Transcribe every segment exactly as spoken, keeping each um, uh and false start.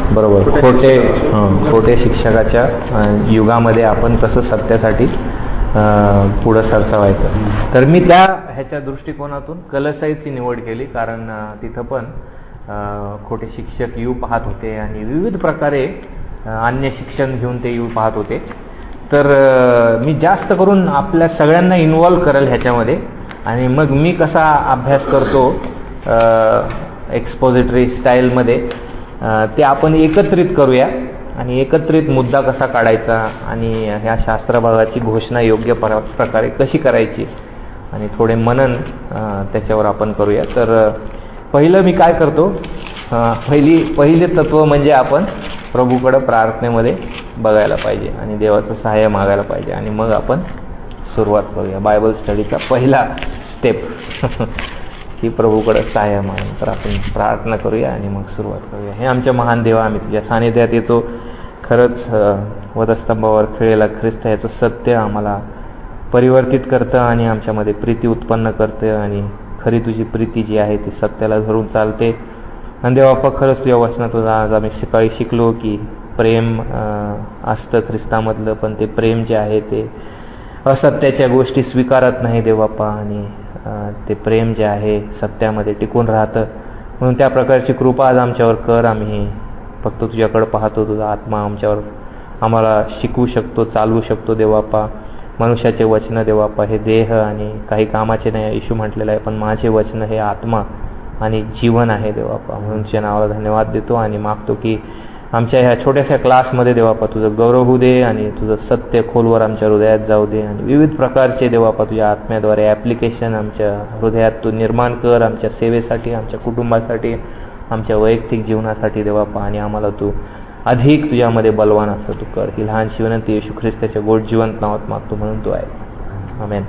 बरोबर. खोटे हं, खोटे शिक्षकाच्या युगामध्ये आपण कसं सत्यासाठी पुढं सरसावायचं. तर मी त्या ह्याच्या दृष्टिकोनातून कलसाईची निवड केली, कारण तिथं पण खोटे शिक्षक येऊ पाहत होते आणि विविध प्रकारे अन्य शिक्षण घेऊन ते येऊ पाहत होते. तर मी जास्त करून आपल्या सगळ्यांना इन्व्हॉल्व करेल ह्याच्यामध्ये, आणि मग मी कसा अभ्यास करतो एक्सपोजिटरी स्टाईलमध्ये ते आपण एकत्रित करूया आणि एकत्रित मुद्दा कसा काढायचा आणि ह्या शास्त्रभागाची घोषणा योग्य प्रकारे कशी करायची आणि थोडे मनन त्याच्यावर आपण करूया. तर पहिलं मी काय करतो, पहिली पहिले तत्व म्हणजे आपण प्रभूकडं प्रार्थनेमध्ये बघायला पाहिजे आणि देवाचं सहाय्य मागायला पाहिजे, आणि मग आपण सुरुवात करूया बायबल स्टडीचा पहिला स्टेप की प्रभूकडं सहाय्य मागून. तर आपण प्रार्थना करूया आणि मग सुरुवात करूया. हे आमच्या महान देवा, आम्ही तुझ्या सानिध्यात येतो. खरंच वधस्तंभावर खेळलेला ख्रिस्त याचं सत्य आम्हाला परिवर्तित करतं आणि आमच्यामध्ये प्रीती उत्पन्न करतं, आणि खरी तुझी प्रीती जी आहे ती सत्याला धरून चालते. आणि देवाप्पा, खरंच तुझ्या वचनातून आज आम्ही सकाळी शिकलो की प्रेम असतं ख्रिस्तामधलं, पण ते प्रेम जे आहे ते असत्याच्या गोष्टी स्वीकारत नाही देवाप्पा, आणि ते प्रेम जे आहे सत्यामध्ये टिकून राहतं. म्हणून त्या प्रकारची कृपा आज आमच्यावर कर. आम्ही फक्त तुझ्याकडं पाहतो, तुझा आत्मा आमच्यावर आम्हाला शिकवू शकतो, चालवू शकतो देवाप्पा. मनुष्याचे वचनं देवाप्पा हे देह आणि काही कामाचे नाही येशू म्हटलेलं आहे, पण माझे वचनं हे आत्मा आणि जीवन आहे देवाप्पा. म्हणून तुझ्या नावाला धन्यवाद देतो आणि मागतो की आमच्या ह्या छोट्याशा क्लासमध्ये देवाप्पा तुझं गौरव होऊ दे आणि तुझं सत्य खोलवर आमच्या हृदयात जाऊ दे, आणि विविध प्रकारचे देवाप्पा तुझ्या आत्म्याद्वारे ॲप्लिकेशन आमच्या हृदयात तू निर्माण कर, आमच्या सेवेसाठी, आमच्या कुटुंबासाठी, आमच्या वैयक्तिक जीवनासाठी देवाप्पा. आणि आम्हाला तू अधिक तुझ्यामध्ये बलवान असं तू कर. ही लहानशी विनंती येशू ख्रिस्ताच्या गोड जिवंत नावात मागतो म्हणून तू आहे. आमेन.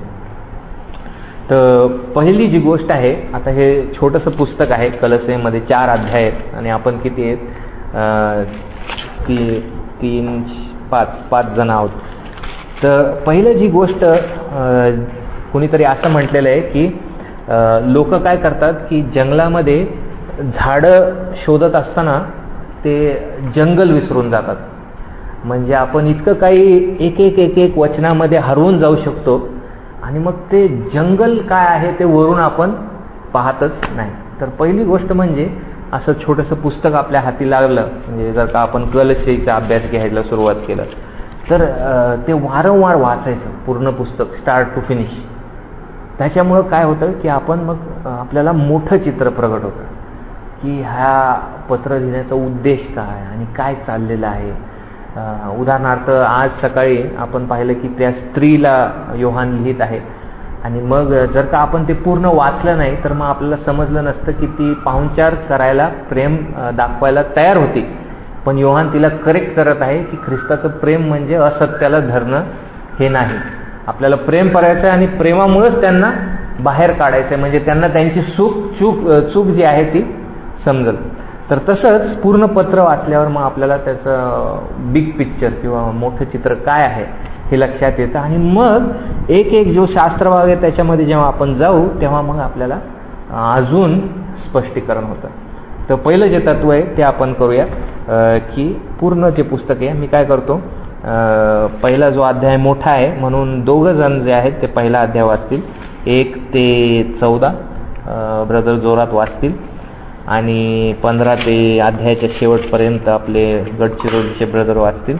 तर पहिली जी गोष्ट आहे, आता हे छोटंसं पुस्तक आहे, कलसेमध्ये चार अध्याय आहेत आणि आपण किती आहेत, ती तीन पाच पाच जण आहोत. तर पहिलं जी गोष्ट कुणीतरी असं म्हटलेलं आहे की लोक काय करतात की जंगलामध्ये झाडं शोधत असताना ते जंगल विसरून जातात. म्हणजे आपण इतकं काही एक एक एक एक वचनामध्ये हरवून जाऊ शकतो आणि मग ते जंगल काय आहे ते वरून आपण पाहतच नाही. तर पहिली गोष्ट म्हणजे असं छोटंसं पुस्तक आपल्या हाती लागलं, म्हणजे जर का आपण कलशेचा अभ्यास घ्यायला सुरुवात केलं तर ते वारंवार वाचायचं पूर्ण पुस्तक स्टार्ट टू फिनिश. त्याच्यामुळं काय होतं की आपण मग आपल्याला मोठं चित्र प्रगट होतं की ह्या पत्र लिहिण्याचा उद्देश काय आणि काय चाललेलं आहे. उदाहरणार्थ आज सकाळी आपण पाहिलं की त्या स्त्रीला योहान लिहित आहे, आणि मग जर का आपण ते पूर्ण वाचलं नाही तर मग आपल्याला समजलं नसतं की ती पाहुणचार करायला प्रेम दाखवायला तयार होती, पण योहान तिला करेक्ट करत आहे की ख्रिस्ताचं प्रेम म्हणजे असत्याला धरणं हे नाही. आपल्याला प्रेम करायचं आहे आणि प्रेमामुळेच त्यांना बाहेर काढायचं आहे, म्हणजे त्यांना त्यांची चूक चूक चूक जी आहे ती समजल. तर तसंच पूर्ण पत्र वाचल्यावर मग आपल्याला त्याचं बिग पिक्चर किंवा मोठं चित्र काय आहे हे लक्षात येतं, आणि मग एक एक जो शास्त्रभाग आहे त्याच्यामध्ये जेव्हा आपण जाऊ तेव्हा मग आपल्याला अजून स्पष्टीकरण होतं. तर पहिलं जे तत्व आहे ते आपण करूया की पूर्ण जे पुस्तक आहे, मी काय करतो, पहिला जो अध्याय मोठा आहे म्हणून दोघं जण जे आहेत ते पहिला अध्याय वाचतील, एक ते चौदा ब्रदर जोरात वाचतील, आणि पंधरा ते अध्यायाच्या शेवटपर्यंत आपले गडचिरोलीचे ब्रदर वाचतील,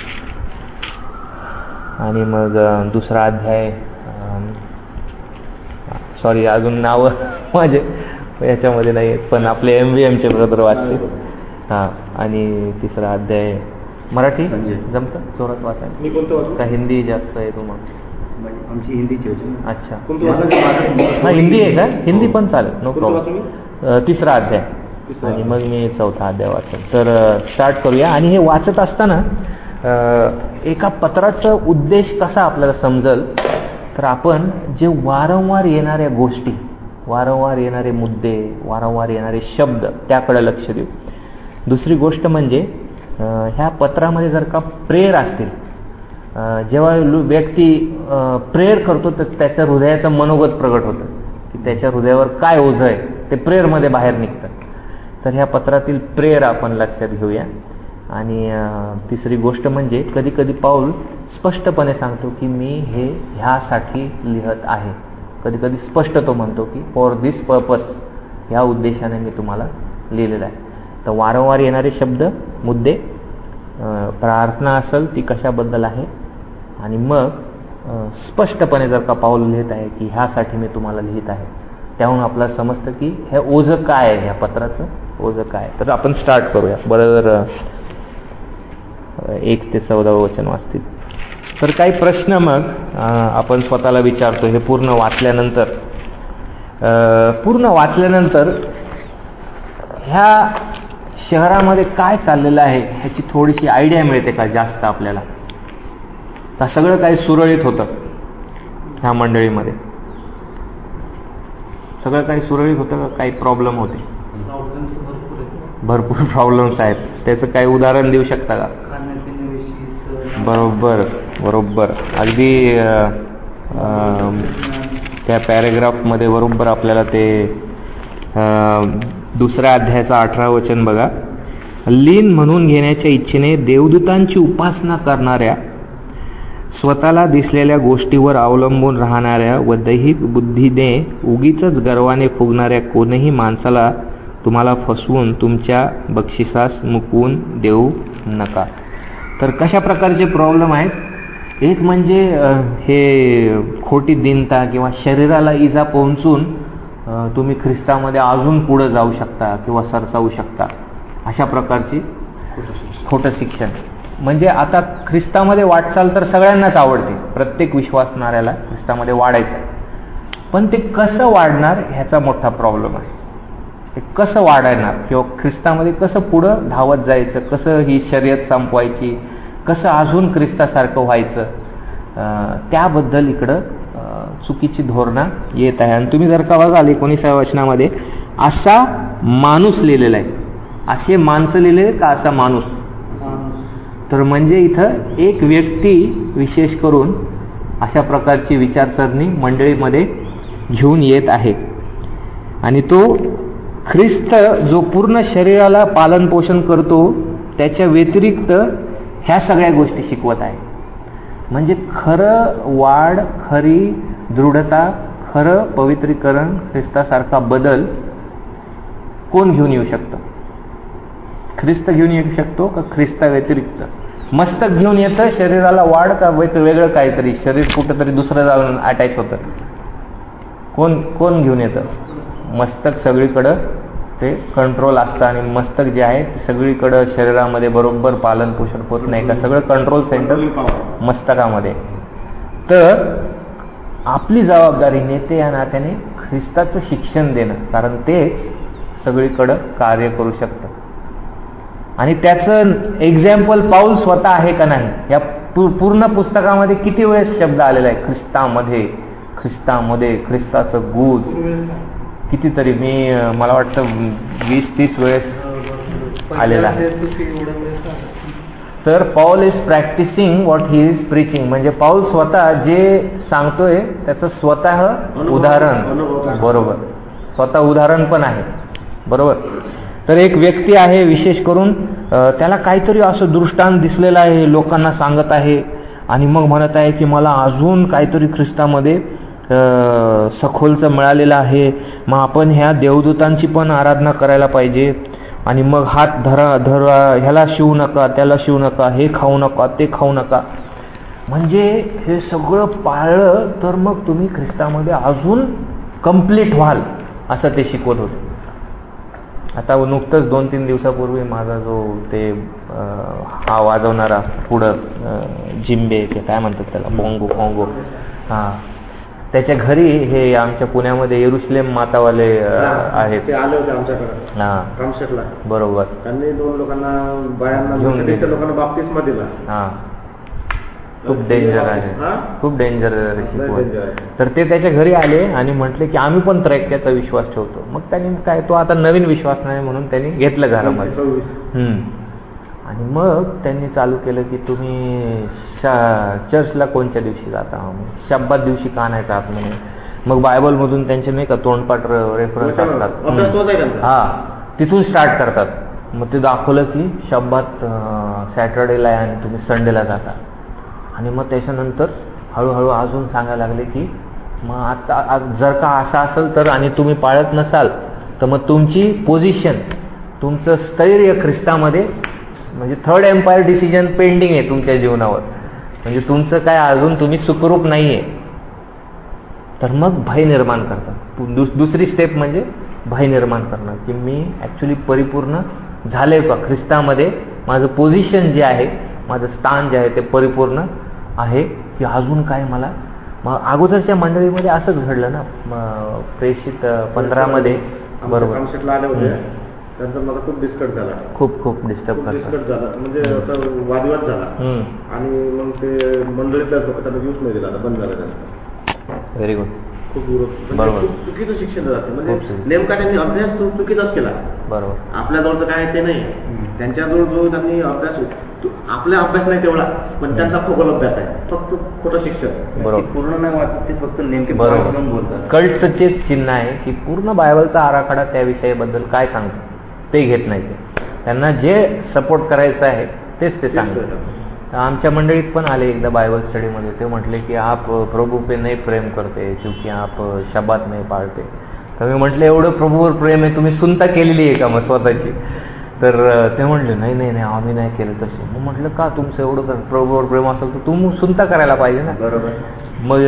आणि मग दुसरा अध्याय, सॉरी अजून नावं माझे याच्यामध्ये नाही आहेत, पण आपले एम व्ही एमचे ब्रदर वाचतील. हां, आणि तिसरा अध्याय मराठी जमतं जोरात वाचायला का हिंदी जास्त आहे तुम्हाला? आमची हिंदीची होती. अच्छा, हां हिंदी आहे का? हिंदी पण चालेल, नो प्रॉब्लेम. तिसरा अध्याय आणि मग मी चौथा अध्याय वाचेन. तर स्टार्ट करूया. आणि हे वाचत असताना एका पत्राचा उद्देश कसा आपल्याला समजल, तर आपण जे वारंवार येणाऱ्या गोष्टी, वारंवार येणारे मुद्दे, वारंवार येणारे शब्द त्याकडे लक्ष देऊ. दुसरी गोष्ट म्हणजे ह्या पत्रामध्ये जर का प्रेयर असतील, जेव्हा व्यक्ती प्रेयर करतो तर त्याच्या हृदयाचं मनोगत प्रगट होतं की त्याच्या हृदयावर काय ओझं आहे ते प्रेयरमध्ये बाहेर निघतं. तर ह्या पत्रातील प्रेयर आपण लक्षात घेऊया. आणि तिसरी गोष्ट म्हणजे कधी कधी पाऊल स्पष्टपणे सांगतो की मी हे ह्यासाठी लिहत आहे. कधी कधी स्पष्ट तो म्हणतो की फॉर दिस पर्पस, ह्या उद्देशाने मी तुम्हाला लिहिलेलं आहे. तर वारंवार येणारे शब्द, मुद्दे, प्रार्थना असेल ती कशाबद्दल आहे, आणि मग स्पष्टपणे जर का पाऊल लिहित आहे की ह्यासाठी मी तुम्हाला लिहित आहे, त्याहून आपल्याला समजतं की हे ओझं काय आहे, ह्या पत्राचं ओझं काय. तर आपण स्टार्ट करूया. बरोबर एक ते चौदावं वचन वाचतील. तर काही प्रश्न मग आपण स्वतःला विचारतो हे पूर्ण वाचल्यानंतर. पूर्ण वाचल्यानंतर ह्या शहरामध्ये काय चाललेलं आहे ह्याची थोडीशी आयडिया मिळते का जास्त आपल्याला? का सगळं काही सुरळीत होतं ह्या मंडळीमध्ये? सगळं काही सुरळीत होतं का काही प्रॉब्लेम होते? भरपूर प्रॉब्लेम्स आहेत. त्याचं काही उदाहरण देऊ शकता का? बरोबर बरोबर अगदी त्या पॅरेग्राफमध्ये बरोबर आपल्याला ते दुसऱ्या अध्यायाचं अठरा वचन बघा. लीन म्हणून घेण्याच्या इच्छेने देवदूतांची उपासना करणाऱ्या, स्वतःला दिसलेल्या गोष्टीवर अवलंबून राहणाऱ्या व दैहिक बुद्धीने उगीच गर्वाने फुगणाऱ्या कोणीही माणसाला तुम्हाला फसवून तुमच्या बक्षिसास मुकवून देऊ नका. तर कशा प्रकारचे प्रॉब्लेम आहेत? एक म्हणजे हे खोटी दीनता किंवा शरीराला इजा पोहोचून तुम्ही ख्रिस्तामध्ये अजून पुढे जाऊ शकता किंवा सरसावू शकता, अशा प्रकारची खोटं शिक्षण. म्हणजे आता ख्रिस्तामध्ये वाटचाल तर सगळ्यांनाच आवडते, प्रत्येक विश्वासणाऱ्याला ख्रिस्तामध्ये वाढायचं, पण ते कसं वाढणार ह्याचा मोठा प्रॉब्लेम आहे. ते कसं वाढणार किंवा ख्रिस्तामध्ये कसं पुढं धावत जायचं, कसं ही शर्यत संपवायची, कसं अजून ख्रिस्तासारखं व्हायचं, त्याबद्दल इकडं चुकीची धोरणं येत आहे. आणि तुम्ही जर का बघाल एकोणीसाव्या वचनामध्ये असा माणूस लिहिलेला आहे. असे माणसं लिहिलेले का असा माणूस? तर म्हणजे इथं एक व्यक्ती विशेष करून अशा प्रकारची विचारसरणी मंडळीमध्ये घेऊन येत आहे. आणि तो ख्रिस्त जो पूर्ण शरीराला पालन पोषण करतो त्याच्या व्यतिरिक्त ह्या सगळ्या गोष्टी शिकवत आहे. म्हणजे खरं वाढ, खरी दृढता, खरं पवित्रीकरण, ख्रिस्तासारखा बदल कोण घेऊन येऊ शकतं? ख्रिस्त घेऊन येऊ शकतो का ख्रिस्ता व्यतिरिक्त? मस्तक घेऊन येतं शरीराला वाढ, का वेगळं काहीतरी शरीर कुठंतरी दुसरं जाऊन अटॅच होतं? कोण कोण घेऊन येतं? मस्तक सगळीकडं ते कंट्रोल असतं, आणि मस्तक जे आहे ते सगळीकडं शरीरामध्ये बरोबर पालन पोषण होत नाही का? सगळं कंट्रोल सेंटर मस्तकामध्ये. तर आपली जबाबदारी नेते या नात्याने ख्रिस्ताचं शिक्षण देणं, कारण तेच सगळीकडं कार्य करू शकतं. आणि त्याचं एक्झाम्पल पाऊल स्वतः आहे का नाही? या पूर्ण पुस्तकामध्ये किती वेळेस शब्द आलेला आहे ख्रिस्तामध्ये, ख्रिस्तामध्ये, ख्रिस्ताचं गुज कितीतरी, मी मला वाटतं वीस तीस वेळेस आलेला आहे. तर Paul is practicing what he is preaching. म्हणजे पाऊल स्वतः जे सांगतोय त्याचं स्वतः उदाहरण, बरोबर, स्वतः उदाहरण पण आहे, बरोबर. तर एक व्यक्ती आहे विशेष करून, त्याला काहीतरी असं दृष्टांत दिसलेलं आहे, लोकांना सांगत आहे आणि मग म्हणत आहे की मला अजून काहीतरी ख्रिस्तामध्ये सखोलचं मिळालेलं आहे, मग आपण ह्या देवदूतांची पण आराधना करायला पाहिजे, आणि मग हात धरा धरा, ह्याला शिवू नका, त्याला शिवू नका, हे खाऊ नका, ते खाऊ नका. म्हणजे हे सगळं पाळलं तर मग तुम्ही ख्रिस्तामध्ये अजून कम्प्लीट व्हाल, असं ते शिकवत होते. आता नुकतंच दोन तीन दिवसापूर्वी माझा जो ते हा वाजवणारा पुढं जिम्बे ते काय म्हणतात त्याला, बोंगो कोंगो, हां, त्याच्या घरी हे आमच्या पुण्यामध्ये येरुशलेम मातावाले आहेत, ते आले होते आमच्याकडे. हां, रामशेठला, बरोबर. त्यांनी दोन लोकांना बायांना घेऊन गेले, लोकांना बाप्तिस्मा दिला. हां, खूप डेंजर आहे, खूप डेंजर शिकवण. तर ते त्याच्या घरी आले आणि म्हटले की आम्ही पण त्रैक्याचा विश्वास ठेवतो. मग त्यांनी काय, तो आता नवीन विश्वास नाही म्हणून त्यांनी घेतलं घरामध्ये. हम्म आणि मग त्यांनी चालू केलं की तुम्ही शा चर्चला कोणत्या दिवशी जाता, शब्दात दिवशी का नाही जात म्हणे. मग बायबलमधून त्यांचे नाही का तोंडपाठ रेफरन्स असतात, हा, तिथून स्टार्ट करतात. मग ते दाखवलं की शब्दात सॅटर्डेला आहे आणि तुम्ही संडेला जाता. आणि मग त्याच्यानंतर हळूहळू अजून सांगायला लागले की मग आता जर का असं असेल तर आणि तुम्ही पाळत नसाल तर मग तुमची पोझिशन, तुमचं स्थैर्य ख्रिस्तामध्ये म्हणजे थर्ड एम्पायर डिसिजन पेंडिंग आहे तुमच्या जीवनावर, म्हणजे तुमचं काय अजून तुम्ही सुखरूप नाही आहे. तर मग भय निर्माण करतात. दुसरी स्टेप म्हणजे भय निर्माण करणं की मी ॲक्च्युली परिपूर्ण झाले का ख्रिस्तामध्ये, माझं पोझिशन जे आहे, माझं स्थान जे आहे ते परिपूर्ण आहे की अजून काय मला. मग अगोदरच्या मंडळीमध्ये असंच घडलं ना, प्रेषित पंधरामध्ये बरोबर आले होते, त्यांचा मला खूप डिस्कट झाला, खूप खूप डिस्टर्ब डिस्कट झाला, म्हणजे असं वादविवाद झाला. आणि मग ते मंडळीतल्याच लोक त्यांना यूज नाही दिला, बंद झाला त्यांचा. Very good. खूप विरोध, बरोबर, चुकीचं शिक्षण जाते. म्हणजे नेमका त्यांनी अभ्यास तो चुकीचाच केला. बरोबर, आपल्याजवळ तर काय ते नाही, त्यांच्याजवळ जो त्यांनी अभ्यास, आपला अभ्यास नाही तेवढा, पण त्यांचा खगोल अभ्यास आहे, फक्त खोटं शिक्षण. बरोबर, पूर्ण नाही वाचत ते, फक्त नेमके बरोबर बोलतात. कल्टचं तेच चिन्ह आहे की पूर्ण बायबलचा आराखडा त्या विषयाबद्दल काय सांगतो ते घेत नाही. ते त्यांना जे सपोर्ट करायचं आहे तेच ते सांगतात. आमच्या मंडळीत पण आले एकदा बायबल स्टडीमध्ये, ते म्हटले की आप प्रभू पे नाही प्रेम करते क्योंकि आप शब्दात नाही पाळते. तर मी म्हटलं एवढं प्रभूवर प्रेम आहे, तुम्ही सुनता केलेली आहे का मग स्वतःची? तर ते म्हटले नाही नाही नाही आम्ही नाही केलं तसे. मग म्हटलं का तुमचं एवढं प्रभूवर प्रेम असेल तर तू सुनता करायला पाहिजे ना. बरोबर. मग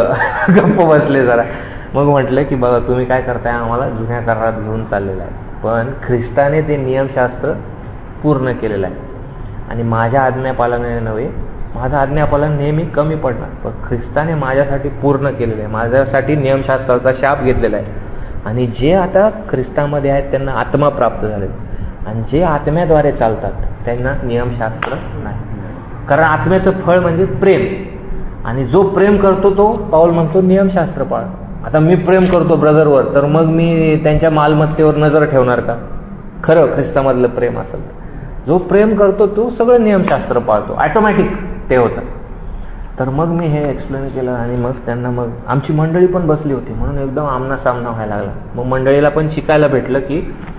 गप्प बसले जरा. मग म्हटलं की बघा तुम्ही काय करताय, आम्हाला जुन्या करारात घेऊन चाललेलं आहे, पण ख्रिस्ताने ते नियमशास्त्र पूर्ण केलेलं आहे. आणि माझ्या आज्ञापालनाने नव्हे, माझं आज्ञापालन नेहमी कमी पडणार, पण ख्रिस्ताने माझ्यासाठी पूर्ण केलेलं आहे, माझ्यासाठी नियमशास्त्राचा शाप घेतलेला आहे. आणि जे आता ख्रिस्तामध्ये आहेत त्यांना आत्मा प्राप्त झाले, आणि जे आत्म्याद्वारे चालतात त्यांना नियमशास्त्र नाही. कारण आत्म्याचं फळ म्हणजे प्रेम, आणि जो प्रेम करतो तो पाऊल म्हणतो नियमशास्त्र पाळ. आता मी प्रेम करतो ब्रदरवर, तर मग मी त्यांच्या मालमत्तेवर नजर ठेवणार का? खरं ख्रिस्तामधलं प्रेम असेल तर जो प्रेम करतो तो सगळं नियमशास्त्र पाळतो, ऑटोमॅटिक ते होतं. तर मग मी हे एक्सप्लेन केलं, आणि मग त्यांना, मग आमची मंडळी पण बसली होती म्हणून एकदम आमना सामना व्हायला लागला. मग मंडळीला पण शिकायला भेटलं की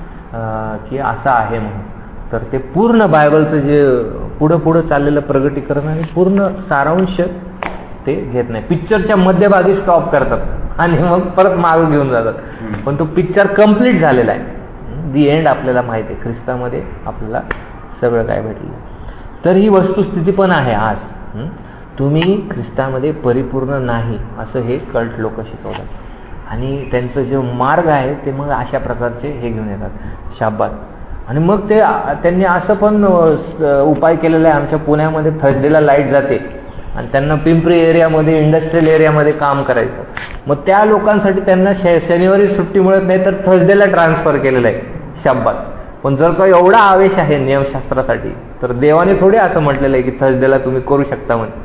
की असं आहे म्हणून. तर ते पूर्ण बायबलचं जे पुढं पुढं चाललेलं प्रगटीकरण आणि पूर्ण सारांश ते घेत नाही. पिक्चरच्या मध्यभागी स्टॉप करतात आणि मग परत मागं घेऊन जातात, पण तो पिक्चर कम्प्लीट झालेला आहे. दी एंड आपल्याला माहिती आहे, ख्रिस्तामध्ये आपल्याला सगळं काय भेटलं. तर ही वस्तुस्थिती पण आहे आज. तुम्ही ख्रिस्तामध्ये परिपूर्ण नाही असं हे कल्ट लोक शिकवतात, आणि त्यांचं जे मार्ग आहे ते मग अशा प्रकारचे हे घेऊन येतात शाब्बात. आणि मग ते त्यांनी असं पण उपाय केलेला आहे, आमच्या पुण्यामध्ये थर्सडेला लाईट जाते आणि त्यांना पिंपरी एरियामध्ये, इंडस्ट्रियल एरियामध्ये काम करायचं. मग त्या लोकांसाठी त्यांना शनिवारी सुट्टी मिळत नाही, तर थर्सडेला ट्रान्सफर केलेलं आहे शाब्बात. पण जर का एवढा आवेश आहे नियमशास्त्रासाठी, तर देवाने थोडे असं म्हटलेलं आहे की थर्सडेला तुम्ही करू शकता म्हणून.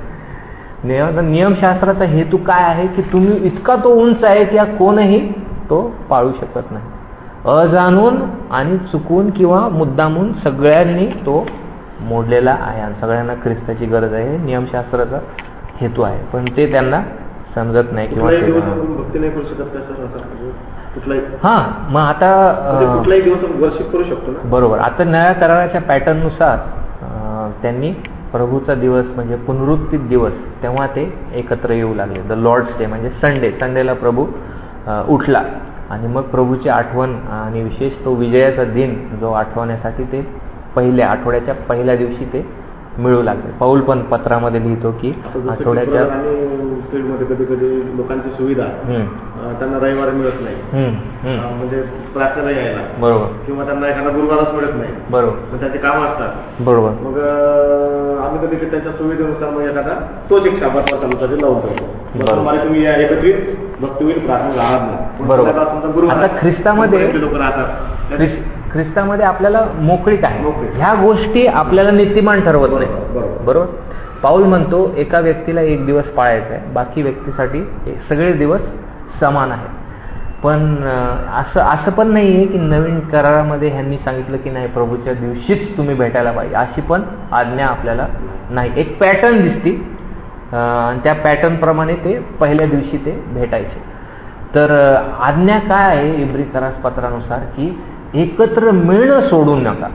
नियम नियमशास्त्राचा हेतू काय आहे की तुम्ही इतका तो उंच आहे की कोणही तो पाळू शकत नाही. अजाणून आणि चुकून किंवा मुद्दामून सगळ्यांनी तो मोडलेला आहे, आणि सगळ्यांना ख्रिस्ताची गरज आहे, नियमशास्त्राचा हेतू आहे. पण ते त्यांना समजत नाही किंवा भक्ती नाही करू शकत. हा मग आता कुठलाही दिवस वर्शिप करू शकतो ना. बरोबर. आता नव्या कराराच्या पॅटर्ननुसार त्यांनी प्रभूचा दिवस म्हणजे पुनरुत्थित दिवस, तेव्हा ते एकत्र येऊ लागले. द लॉर्ड्स डे म्हणजे संडे, संडेला प्रभू उठला, आणि मग प्रभूची आठवण, आणि विशेष तो विजयाचा दिन जो आठवण्यासाठी ते पहिल्या आठवड्याच्या पहिल्या दिवशी ते मिळू लागले. पाऊल पण पत्रामध्ये लिहितो की आठवड्याच्या फील्डमध्ये कधी कधी लोकांची सुविधा त्यांना रविवारी मिळत नाही, म्हणजे प्रार्थना यायला, बरोबर, किंवा त्यांना एखादा गुरुवारच मिळत नाही, बरोबर, मग त्यांचे काम असतात, बरोबर. मग आम्ही कधी कधी त्यांच्या सुविधेनुसार मग एखादा तोच एक शाबात चालू लावून ठेवतो. तुम्ही या एकत्रित भक्ती होईल, प्रार्थना राहत नाही, बरोबर. आता ख्रिस्तामध्ये लोक राहतात, ख्रिस्तामध्ये आपल्याला मोकळीक आहे, ह्या गोष्टी आपल्याला नीतिमान ठरवत नाही, बरोबर. पाऊल म्हणतो एका व्यक्तीला एक दिवस पाळायचा आहे, बाकी व्यक्तीसाठी सगळे दिवस समान आहे. पण असं असं पण नाही आहे की नवीन करारामध्ये ह्यांनी सांगितलं की नाही प्रभूच्या दिवशीच तुम्ही भेटायला पाहिजे, अशी पण आज्ञा आपल्याला नाही. एक पॅटर्न दिसती, आणि त्या पॅटर्न प्रमाणे ते पहिल्या दिवशी ते भेटायचे. तर आज्ञा काय आहे इब्री करार पत्रानुसार की एकत्र मिळणं सोडू नका.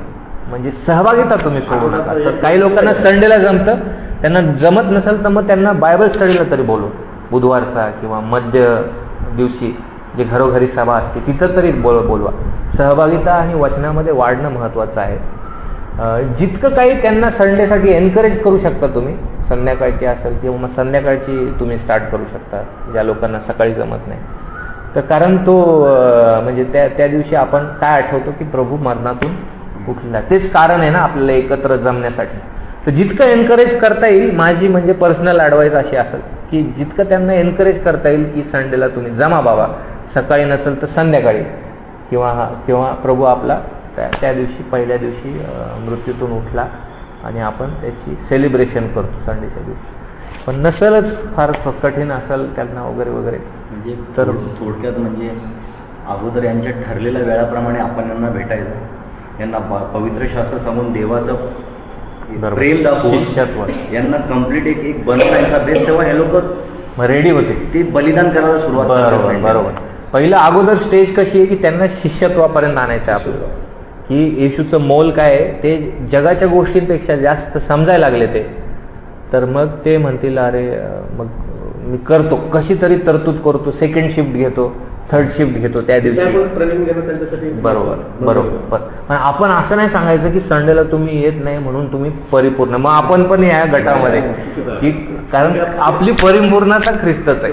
म्हणजे सहभागिता तुम्ही सोडू नका. तर काही लोकांना संडेला जमतं, त्यांना जमत नसेल तर मग त्यांना बायबल स्टडीला तरी बोलू, बुधवारचा किंवा मध्य दिवशी जे घरोघरी सभा असते तिथं तरी बोल बोलवा. सहभागिता आणि वचनामध्ये वाढणं महत्त्वाचं आहे. जितकं काही त्यांना संडेसाठी एनकरेज करू शकता तुम्ही, संध्याकाळची असेल किंवा मग संध्याकाळची तुम्ही स्टार्ट करू शकता ज्या लोकांना सकाळी जमत नाही. तर कारण तो म्हणजे त्या त्या दिवशी आपण काय आठवतो की प्रभू मरणातून उठला, तेच कारण आहे ना आपल्याला एकत्र जमण्यासाठी. तर जितकं एनकरेज करता येईल, माझी म्हणजे पर्सनल ॲडवाईस अशी असेल की जितकं त्यांना एनकरेज करता येईल की संडेला तुम्ही जमा बाबा, सकाळी नसेल तर संध्याकाळी, किंवा किंवा प्रभू आपला त्या त्या दिवशी पहिल्या दिवशी मृत्यूतून उठला आणि आपण त्याची सेलिब्रेशन करतो संडेच्या दिवशी. पण नसेलच, फार कठीण असेल त्यांना वगैरे वगैरे, म्हणजे तर थोडक्यात म्हणजे अगोदर यांच्या ठरलेल्या वेळाप्रमाणे आपण यांना भेटायचं, यांना पवित्र शास्त्र सांगून देवाचं प्रेम दाखवून यांना कम्प्लीट एक एक बनवायचा बेस, तेव्हा हे लोक रेडी होते, ते बलिदान करायला सुरुवात. बरोबर बरोबर. पहिलं अगोदर स्टेज कशी आहे की त्यांना शिष्यत्वापर्यंत आणायचं आहे आपल्याला, की येशूचं मोल काय आहे ते जगाच्या गोष्टींपेक्षा जास्त समजायला लागले ते. तर मग ते म्हणतील अरे मग मी करतो, कशी तरी तरतूद करतो, सेकंड शिफ्ट घेतो, थर्ड शिफ्ट घेतो त्या दिवशी. बरोबर बरोबर. पण आपण असं नाही सांगायचं की संडेला तुम्ही येत नाही म्हणून तुम्ही परिपूर्ण, मग आपण पण या गटामध्ये, की कारण आपली परिपूर्णता ख्रिस्तच आहे.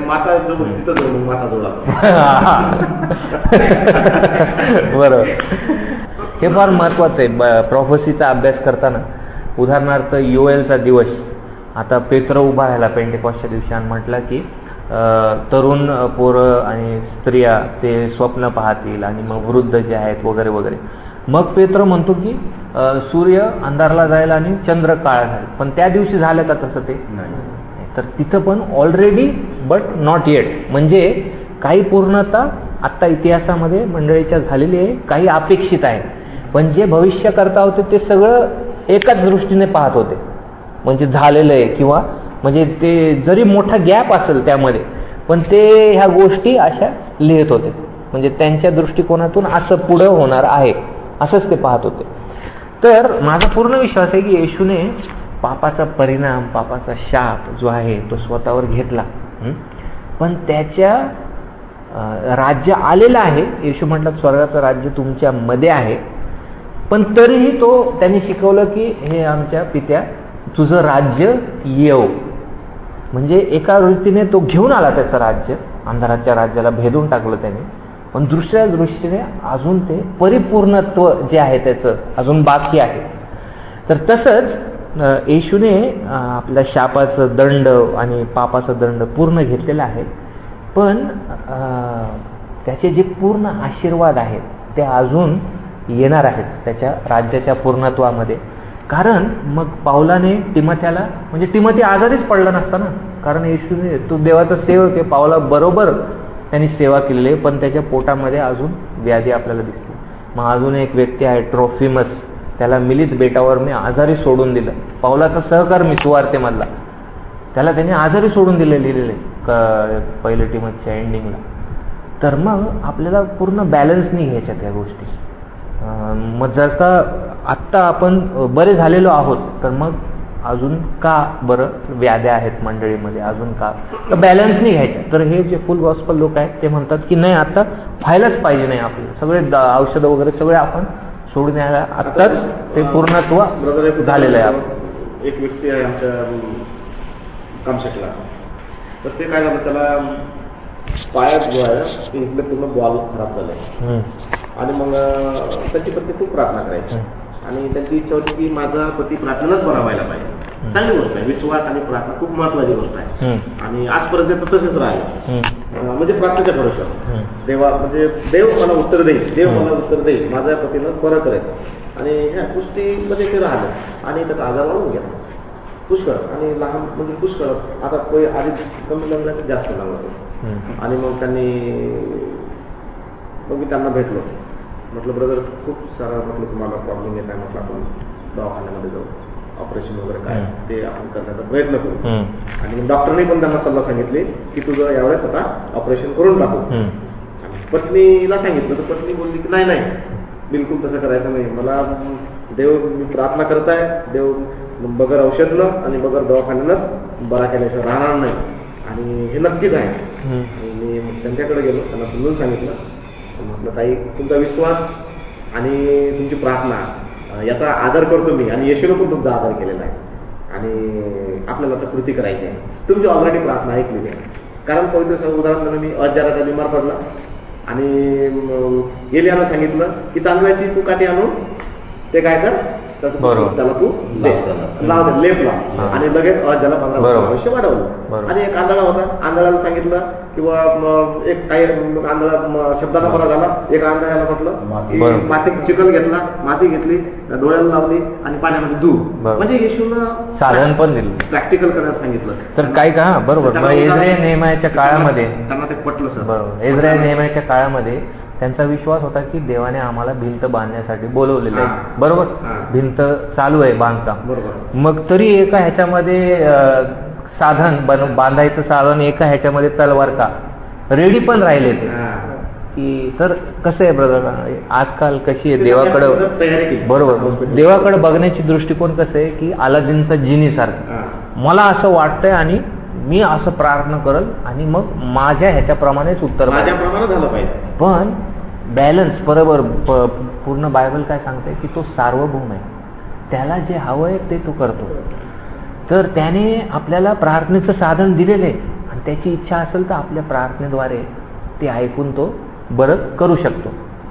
बरोबर. हे फार महत्वाचं आहे प्रॉफेसीचा अभ्यास करताना. उदाहरणार्थ योएलचा दिवस, आता पेत्र उभा राहिला पेंटेकॉस्टच्या दिवशी आणि म्हटलं की तरुण पोरं आणि स्त्रिया ते स्वप्न पाहतील आणि मग वृद्ध जे आहेत वगैरे वगैरे. मग पेत्र म्हणतो की सूर्य अंधारला जाईल आणि चंद्र काळा जाईल. पण त्या दिवशी झालं का तसं ते नाही. तर तिथं पण ऑलरेडी बट नॉट येट, म्हणजे काही पूर्णता आत्ता इतिहासामध्ये मंडळीच्या झालेली आहे, काही अपेक्षित आहे. पण जे भविष्य करता होते ते सगळं एकाच दृष्टीने पाहत होते, म्हणजे झालेलं आहे, किंवा म्हणजे ते जरी मोठा गॅप असेल त्यामध्ये पण ते ह्या गोष्टी अशा लिहित होते, म्हणजे त्यांच्या दृष्टिकोनातून असं पुढं होणार आहे असंच ते पाहत होते. तर माझा पूर्ण विश्वास आहे की येशूने पापाचा परिणाम, पापाचा शाप जो आहे तो स्वतःवर घेतला, पण त्याच्या राज्य आलेलं आहे. येशू म्हणतात स्वर्गाचं राज्य तुमच्या मध्ये आहे, पण तरीही तो त्यांनी शिकवलं की हे आमच्या पित्या तुझं राज्य येव, म्हणजे एका रीतीने तो घेऊन आला त्याचं राज्य, अंधाराच्या राज्याला भेदून टाकलं त्याने. पण दुसऱ्या दृष्टीने अजून ते परिपूर्णत्व जे आहे त्याचं अजून बाकी आहे. तर तसंच येशूने आपल्या शापाचं दंड आणि पापाचा दंड पूर्ण घेतलेला आहे, पण त्याचे जे पूर्ण आशीर्वाद आहेत ते अजून येणार आहेत त्याच्या राज्याच्या पूर्णत्वामध्ये. कारण मग पावलाने टिमोथ्याला, म्हणजे टिमोथी आजारीच पडला नसता ना, कारण येशूने तो देवाचा सेवक आहे, पावला बरोबर त्यांनी सेवा केलेली आहे, पण त्याच्या पोटामध्ये अजून व्याधी आपल्याला दिसते. मग अजून एक व्यक्ती आहे ट्रोफिमस, त्याला मिलित बेटावर मी आजारी सोडून दिलं, पावलाचा सहकर्मी सुवार्तेमधला, त्याला त्याने आजारी सोडून दिले लिहिलेले पहिले टिमोथीच्या एंडिंगला. तर मग आपल्याला पूर्ण बॅलन्स नाही घ्यायच्या त्या गोष्टी. मग जर का आत्ता आपण बरे झालेलो आहोत तर मग अजून का बरं व्याध्या आहेत मंडळीमध्ये, अजून का, तर बॅलन्स नाही घ्यायच्या. तर हे जे फुल गॉस्पल लोक आहेत ते म्हणतात की नाही आता व्हायलाच पाहिजे, नाही आपलं सगळे औषधं वगैरे सगळे आपण सोडून यायला आत्ताच ते पूर्णत्व झालेलं आहे. एक व्यक्ती आहे आमच्या कामशेटला, तर ते काय झालं, त्याला पायात जो आहे इकडे पूर्ण बॉल खराब झालाय आणि मग त्याची पत्नी खूप प्रार्थना करायची आणि त्यांची इच्छा होती की माझा पती प्रार्थनाच बरा व्हायला पाहिजे. चांगली गोष्ट आहे, विश्वास आणि प्रार्थना खूप महत्वाची गोष्ट आहे आणि आजपर्यंत तसेच राहिले, म्हणजे प्रार्थनेच्या भरोशावर देवा, म्हणजे देव मला उत्तर देईल, देव मला उत्तर देईल, माझ्या पतीनं बरं करेल. आणि ह्या कुस्तीमध्ये ते राहिलं आणि त्याचा आजार वाढून गेला पुष्कळ, आणि लहान म्हणजे पुष्कळ, आता कोणी आधी कमी लागला जास्त लागला. आणि मग त्यांनी मग मी त्यांना भेटलो, म्हटलं ब्रदर खूप सारा, म्हटलं तुम्हाला प्रॉब्लेम येत आहे, म्हटलं आपण दवाखान्यामध्ये जाऊ, ऑपरेशन वगैरे काय ते आपण करण्याचा प्रयत्न करू. आणि मग डॉक्टरने पण त्यांना सल्ला सांगितले की तुझं यावेळेस आता ऑपरेशन करून टाकू. पत्नीला सांगितलं तर पत्नी बोलली की नाही नाही बिलकुल तसं करायचं नाही, मला देव मी प्रार्थना करत आहे, देव बगर औषधनं आणि बगर दवाखान्यानंच बरा केल्याशिवाय राहणार नाही आणि हे नक्कीच आहे. मी त्यांच्याकडे गेलो, त्यांना समजून सांगितलं, म्हटलं ताई तुमचा विश्वास आणि तुमची प्रार्थना याचा आदर करतो मी आणि येशूने पण तुमचा आदर केलेला आहे आणि आपल्याला आता कृती करायची आहे. तुमची ऑलरेडी प्रार्थना ऐकलेली आहे. कारण पवित्र उदाहरण मी अजाराचा बिमार पडला आणि एलियानं सांगितलं की चांदव्याची तू काठी आणून ते काय कर त्याला तू लाव दे, लेप लाव आणि लगेच ज्याला पंधरा वर्ष वाढवलं. आणि एक आंधळा होता, आंधळाला सांगितलं किंवा एक काही आंधळा शब्दाचा बरा झाला, एक आंधळ्याला म्हटलं माती चिखल घेतला, माती घेतली, डोळ्याला लावली आणि पाण्यामध्ये धू. म्हणजे येशूनं साधन पण दिलं, प्रॅक्टिकल करायला सांगितलं. तर काय का बरोबर इस्रायल नेहमाच्या काळामध्ये त्यांना ते पटलं सर. बरोबर इस्रायल नेहमाच्या काळामध्ये त्यांचा विश्वास होता की देवाने आम्हाला भिंत बांधण्यासाठी बोलवलेलं आहे. बरोबर, भिंत चालू आहे बांधकाम. मग तरी एका ह्याच्यामध्ये साधन बांधायचं साधन एका ह्याच्यामध्ये तलवार का रेडी पण राहिले ते की. तर कसं आहे ब्रदर, आजकाल कशी आहे देवाकडं, बरोबर देवाकडे बघण्याची दृष्टिकोन कसं आहे की अलादीनचा जिनी सारखं मला असं वाटतंय आणि मी असं प्रार्थना करल आणि मग माझ्या ह्याच्याप्रमाणेच उत्तर झालं पाहिजे. पण बॅलन्स बरोबर पूर्ण बायबल काय सांगते की तो सार्वभौम आहे, त्याला जे हवं आहे ते तो करतो. तर त्याने आपल्याला प्रार्थनेचं साधन दिलेलं आहे आणि त्याची इच्छा असेल तर आपल्या प्रार्थनेद्वारे ते ऐकून तो बरं करू शकतो.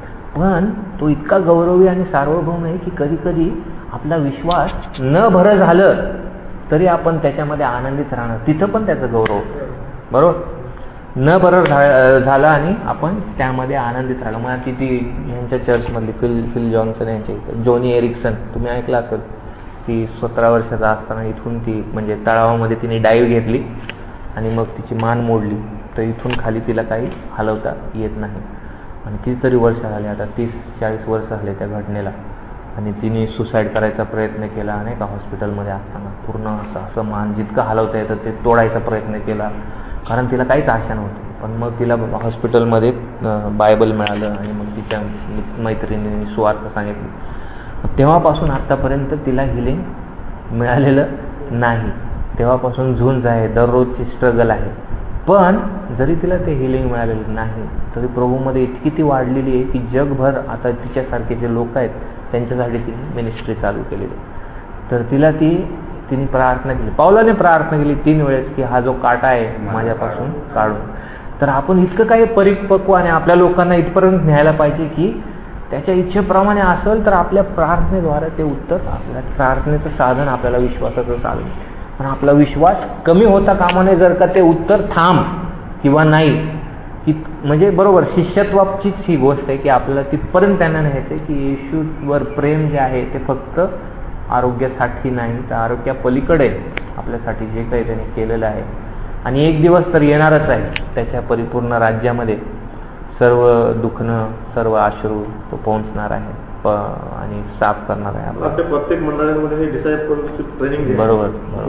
पण तो इतका गौरवी आणि सार्वभौम आहे की कधी कधी आपला विश्वास न भरं झालं तरी आपण त्याच्यामध्ये आनंदित राहणार, तिथं पण त्याचं गौरव होतं. बरोबर, न बरं झालं आणि आपण त्यामध्ये आनंदित राहिलो. मग ती ती यांच्या चर्चमधली फिल फिल जॉन्सन यांच्या इथं जोनी एरिक्सन तुम्ही ऐकलं असेल, ती सतरा वर्षाचा असताना इथून ती म्हणजे तळावामध्ये तिने डाईव्ह घेतली आणि मग तिची मान मोडली, तर इथून खाली तिला काही हलवता येत नाही. आणि कितीतरी वर्ष झाले, आता तीस चाळीस वर्ष झाले त्या घटनेला. आणि तिने सुसाईड करायचा प्रयत्न केला नाही का हॉस्पिटलमध्ये असताना. पूर्ण असं असं मान जितकं हलवता येतं ते तोडायचा प्रयत्न केला, कारण तिला काहीच आशा नव्हती. पण मग तिला हॉस्पिटलमध्ये बायबल मिळालं आणि मग तिच्या मैत्रिणींनी सुवार्थ सांगितली. तेव्हापासून आत्तापर्यंत तिला हिलिंग मिळालेलं नाही. तेव्हापासून झुंज आहे, दररोजची स्ट्रगल आहे. पण जरी तिला ते हिलिंग मिळालेलं नाही तरी प्रभूमध्ये इतकी ती वाढलेली आहे की जगभर आता तिच्यासारखे जे लोक आहेत त्यांच्यासाठी तिने मिनिस्ट्री चालू केलेली. तर तिला ती तिने प्रार्थना केली, पावलाने प्रार्थना केली तीन वेळेस की हा जो काटा आहे माझ्यापासून काढून. तर आपण इतकं काही परिपक्व आणि आपल्या लोकांना इथपर्यंत न्यायला पाहिजे की त्याच्या इच्छेप्रमाणे असेल तर आपल्या प्रार्थनेद्वारे ते उत्तर, आपल्या प्रार्थनेचं साधन आपल्याला विश्वासाचं साधन. पण आपला विश्वास कमी होता कामा नये जर का ते उत्तर थांब किंवा नाही की म्हणजे बरोबर शिष्यत्वाचीच ही गोष्ट आहे की आपल्याला तिथपर्यंत त्यांना न्यायचं की येशूवर प्रेम जे आहे ते फक्त आरोग्यासाठी नाही तर आरोग्या पलीकडे आपल्यासाठी जे काही त्यांनी केलेलं आहे आणि एक दिवस तर येणारच आहे त्याच्या परिपूर्ण राज्यामध्ये सर्व दुखणं सर्व अश्रू तो पोहोचणार आहे आणि साफ करणार आहे. आपल्या प्रत्येक मंडळामध्ये डिसायपलशिप ट्रेनिंग बरोबर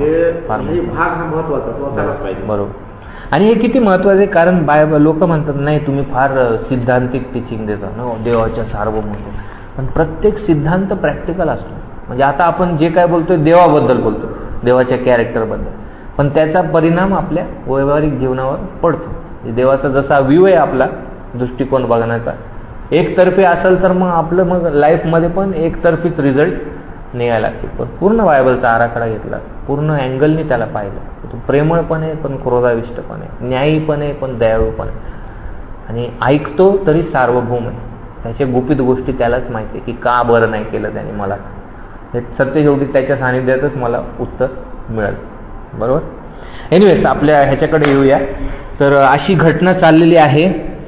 भाग हा महत्वाचा तो असायलाच पाहिजे. बरोबर. आणि हे किती महत्वाचं आहे कारण बायबल लोक म्हणतात नाही तुम्ही फार सिद्धांतिक टीचिंग देता ना देवाच्या सार्वभौमत्व, पण प्रत्येक सिद्धांत प्रॅक्टिकल असतो. म्हणजे आता आपण जे काय बोलतोय देवाबद्दल बोलतो, देवाच्या कॅरेक्टरबद्दल, पण त्याचा परिणाम आपल्या व्यावहारिक जीवनावर पडतो. देवाचा जसा व्ह्यू आहे आपला दृष्टिकोन बघण्याचा एकतर्फी असेल तर मग आपलं मग लाईफमध्ये पण एकतर्फीच रिझल्ट निघायला लागते. पण पूर्ण बायबलचा आराखडा घेतला, पूर्ण अँगलनी त्याला पाहिलं, तो प्रेमळ पण आहे पण क्रोधाविष्ट पण आहे, न्यायी पण आहे पण दयाळू पण आहे आणि ऐकतो तरी सार्वभौम आहे. त्याच्या गुपित गोष्टी त्यालाच माहिती आहे की का बरं नाही केलं त्याने मला, हे सत्य शेवटी त्याच्या सानिध्यातच मला उत्तर मिळेल. बरोबर. एनिवेज आपल्या ह्याच्याकडे येऊया. तर अशी घटना चाललेली आहे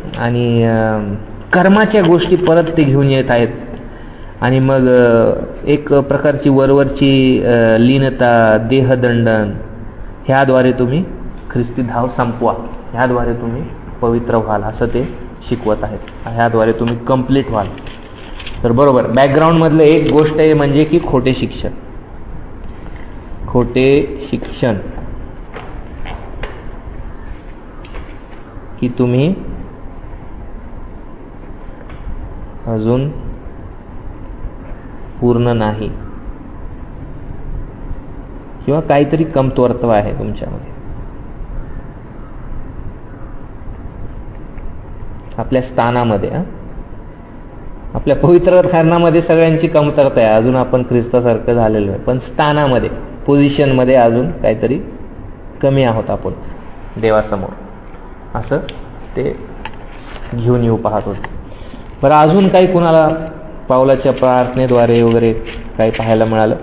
आणि कर्माच्या गोष्टी परत ते घेऊन येत आहेत आणि मग एक प्रकारची वरवरची लीनता देहदंडन ह्याद्वारे तुम्ही ख्रिस्ती धाव संपवा, ह्याद्वारे तुम्ही पवित्र व्हाल असं ते शिकवत आहेत, ह्याद्वारे तुम्ही कंप्लीट व्हाल. तर बरोबर बॅकग्राऊंड मधलं एक गोष्ट आहे म्हणजे की खोटे शिक्षण, खोटे शिक्षण की तुम्ही अजून पूर्ण नाही किंवा काहीतरी कमतरत्व आहे तुमच्यामध्ये. आपल्या स्थानामध्ये, आपल्या पवित्र कारणामध्ये सगळ्यांची कमतरता आहे, अजून आपण ख्रिस्तासारखं झालेलो आहे, पण स्थानामध्ये, पोझिशनमध्ये अजून काहीतरी कमी आहोत आपण देवासमोर, असं ते घेऊन येऊ पाहत होते. बरं, अजून काही कुणाला पावलाच्या प्रार्थनेद्वारे वगैरे काही पाहायला मिळालं?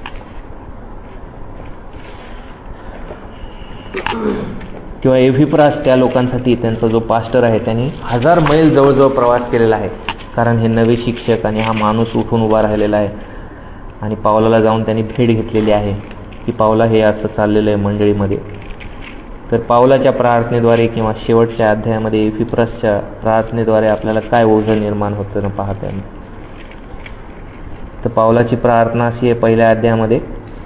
किंवा एव्हिप्रास त्या लोकांसाठी, त्यांचा जो पास्टर आहे त्यांनी हजार मैल जवळजवळ प्रवास केलेला आहे, कारण हे नवे शिक्षक आणि हा माणूस उठून उभा राहिलेला आहे. आणि पावलाला जाऊन त्यांनी भेट घेतलेली आहे की पावला हे असं चाललेलं आहे मंडळीमध्ये. तर पावलाच्या प्रार्थनेद्वारे किंवा शेवटच्या अध्यायामध्ये एव्हिप्रासच्या प्रार्थनेद्वारे आपल्याला काय ओझं निर्माण होतं ना पाहता येईल. तर पावलाची प्रार्थना अशी आहे पहिल्या अध्यायामध्ये,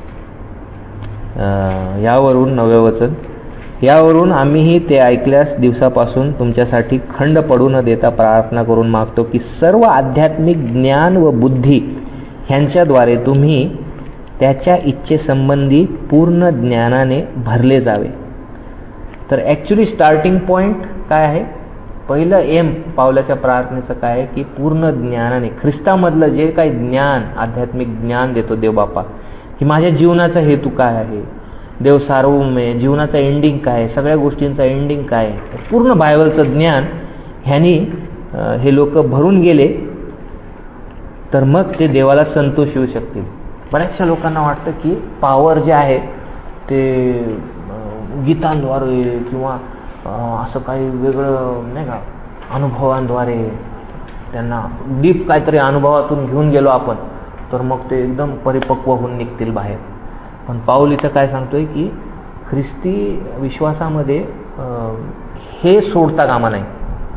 यावरून नवे वचन, यावरून आम्हीही ते ऐकल्यास दिवसापासून तुमच्यासाठी खंड पडू न देता प्रार्थना करून मागतो की सर्व आध्यात्मिक ज्ञान व बुद्धी ह्यांच्याद्वारे तुम्ही त्याच्या इच्छेसंबंधी पूर्ण ज्ञानाने भरले जावे. तर ॲक्च्युली स्टार्टिंग पॉईंट काय आहे? पहिलं एम पावलाच्या प्रार्थनेचं काय आहे की पूर्ण ज्ञानाने, ख्रिस्तामधलं जे काही ज्ञान, आध्यात्मिक ज्ञान देतो देव बापा, की माझ्या जीवनाचा हेतू काय आहे, देव सार्वभौम, जीवनाचा एंडिंग काय आहे, सगळ्या गोष्टींचा एंडिंग काय आहे, पूर्ण बायबलचं ज्ञान ह्यानी हे लोक भरून गेले तर मग ते देवाला संतोष येऊ शकतील. बऱ्याचशा लोकांना वाटतं की पॉवर जे आहे ते गीतांद्वारे किंवा असं काही वेगळं नाही का, अनुभवांद्वारे, त्यांना डीप काहीतरी अनुभवातून घेऊन गेलो आपण तर मग ते एकदम परिपक्व होऊन निघतील बाहेर. पण पाऊल इथं काय सांगतोय की ख्रिस्ती विश्वासामध्ये हे सोडता कामा नाही.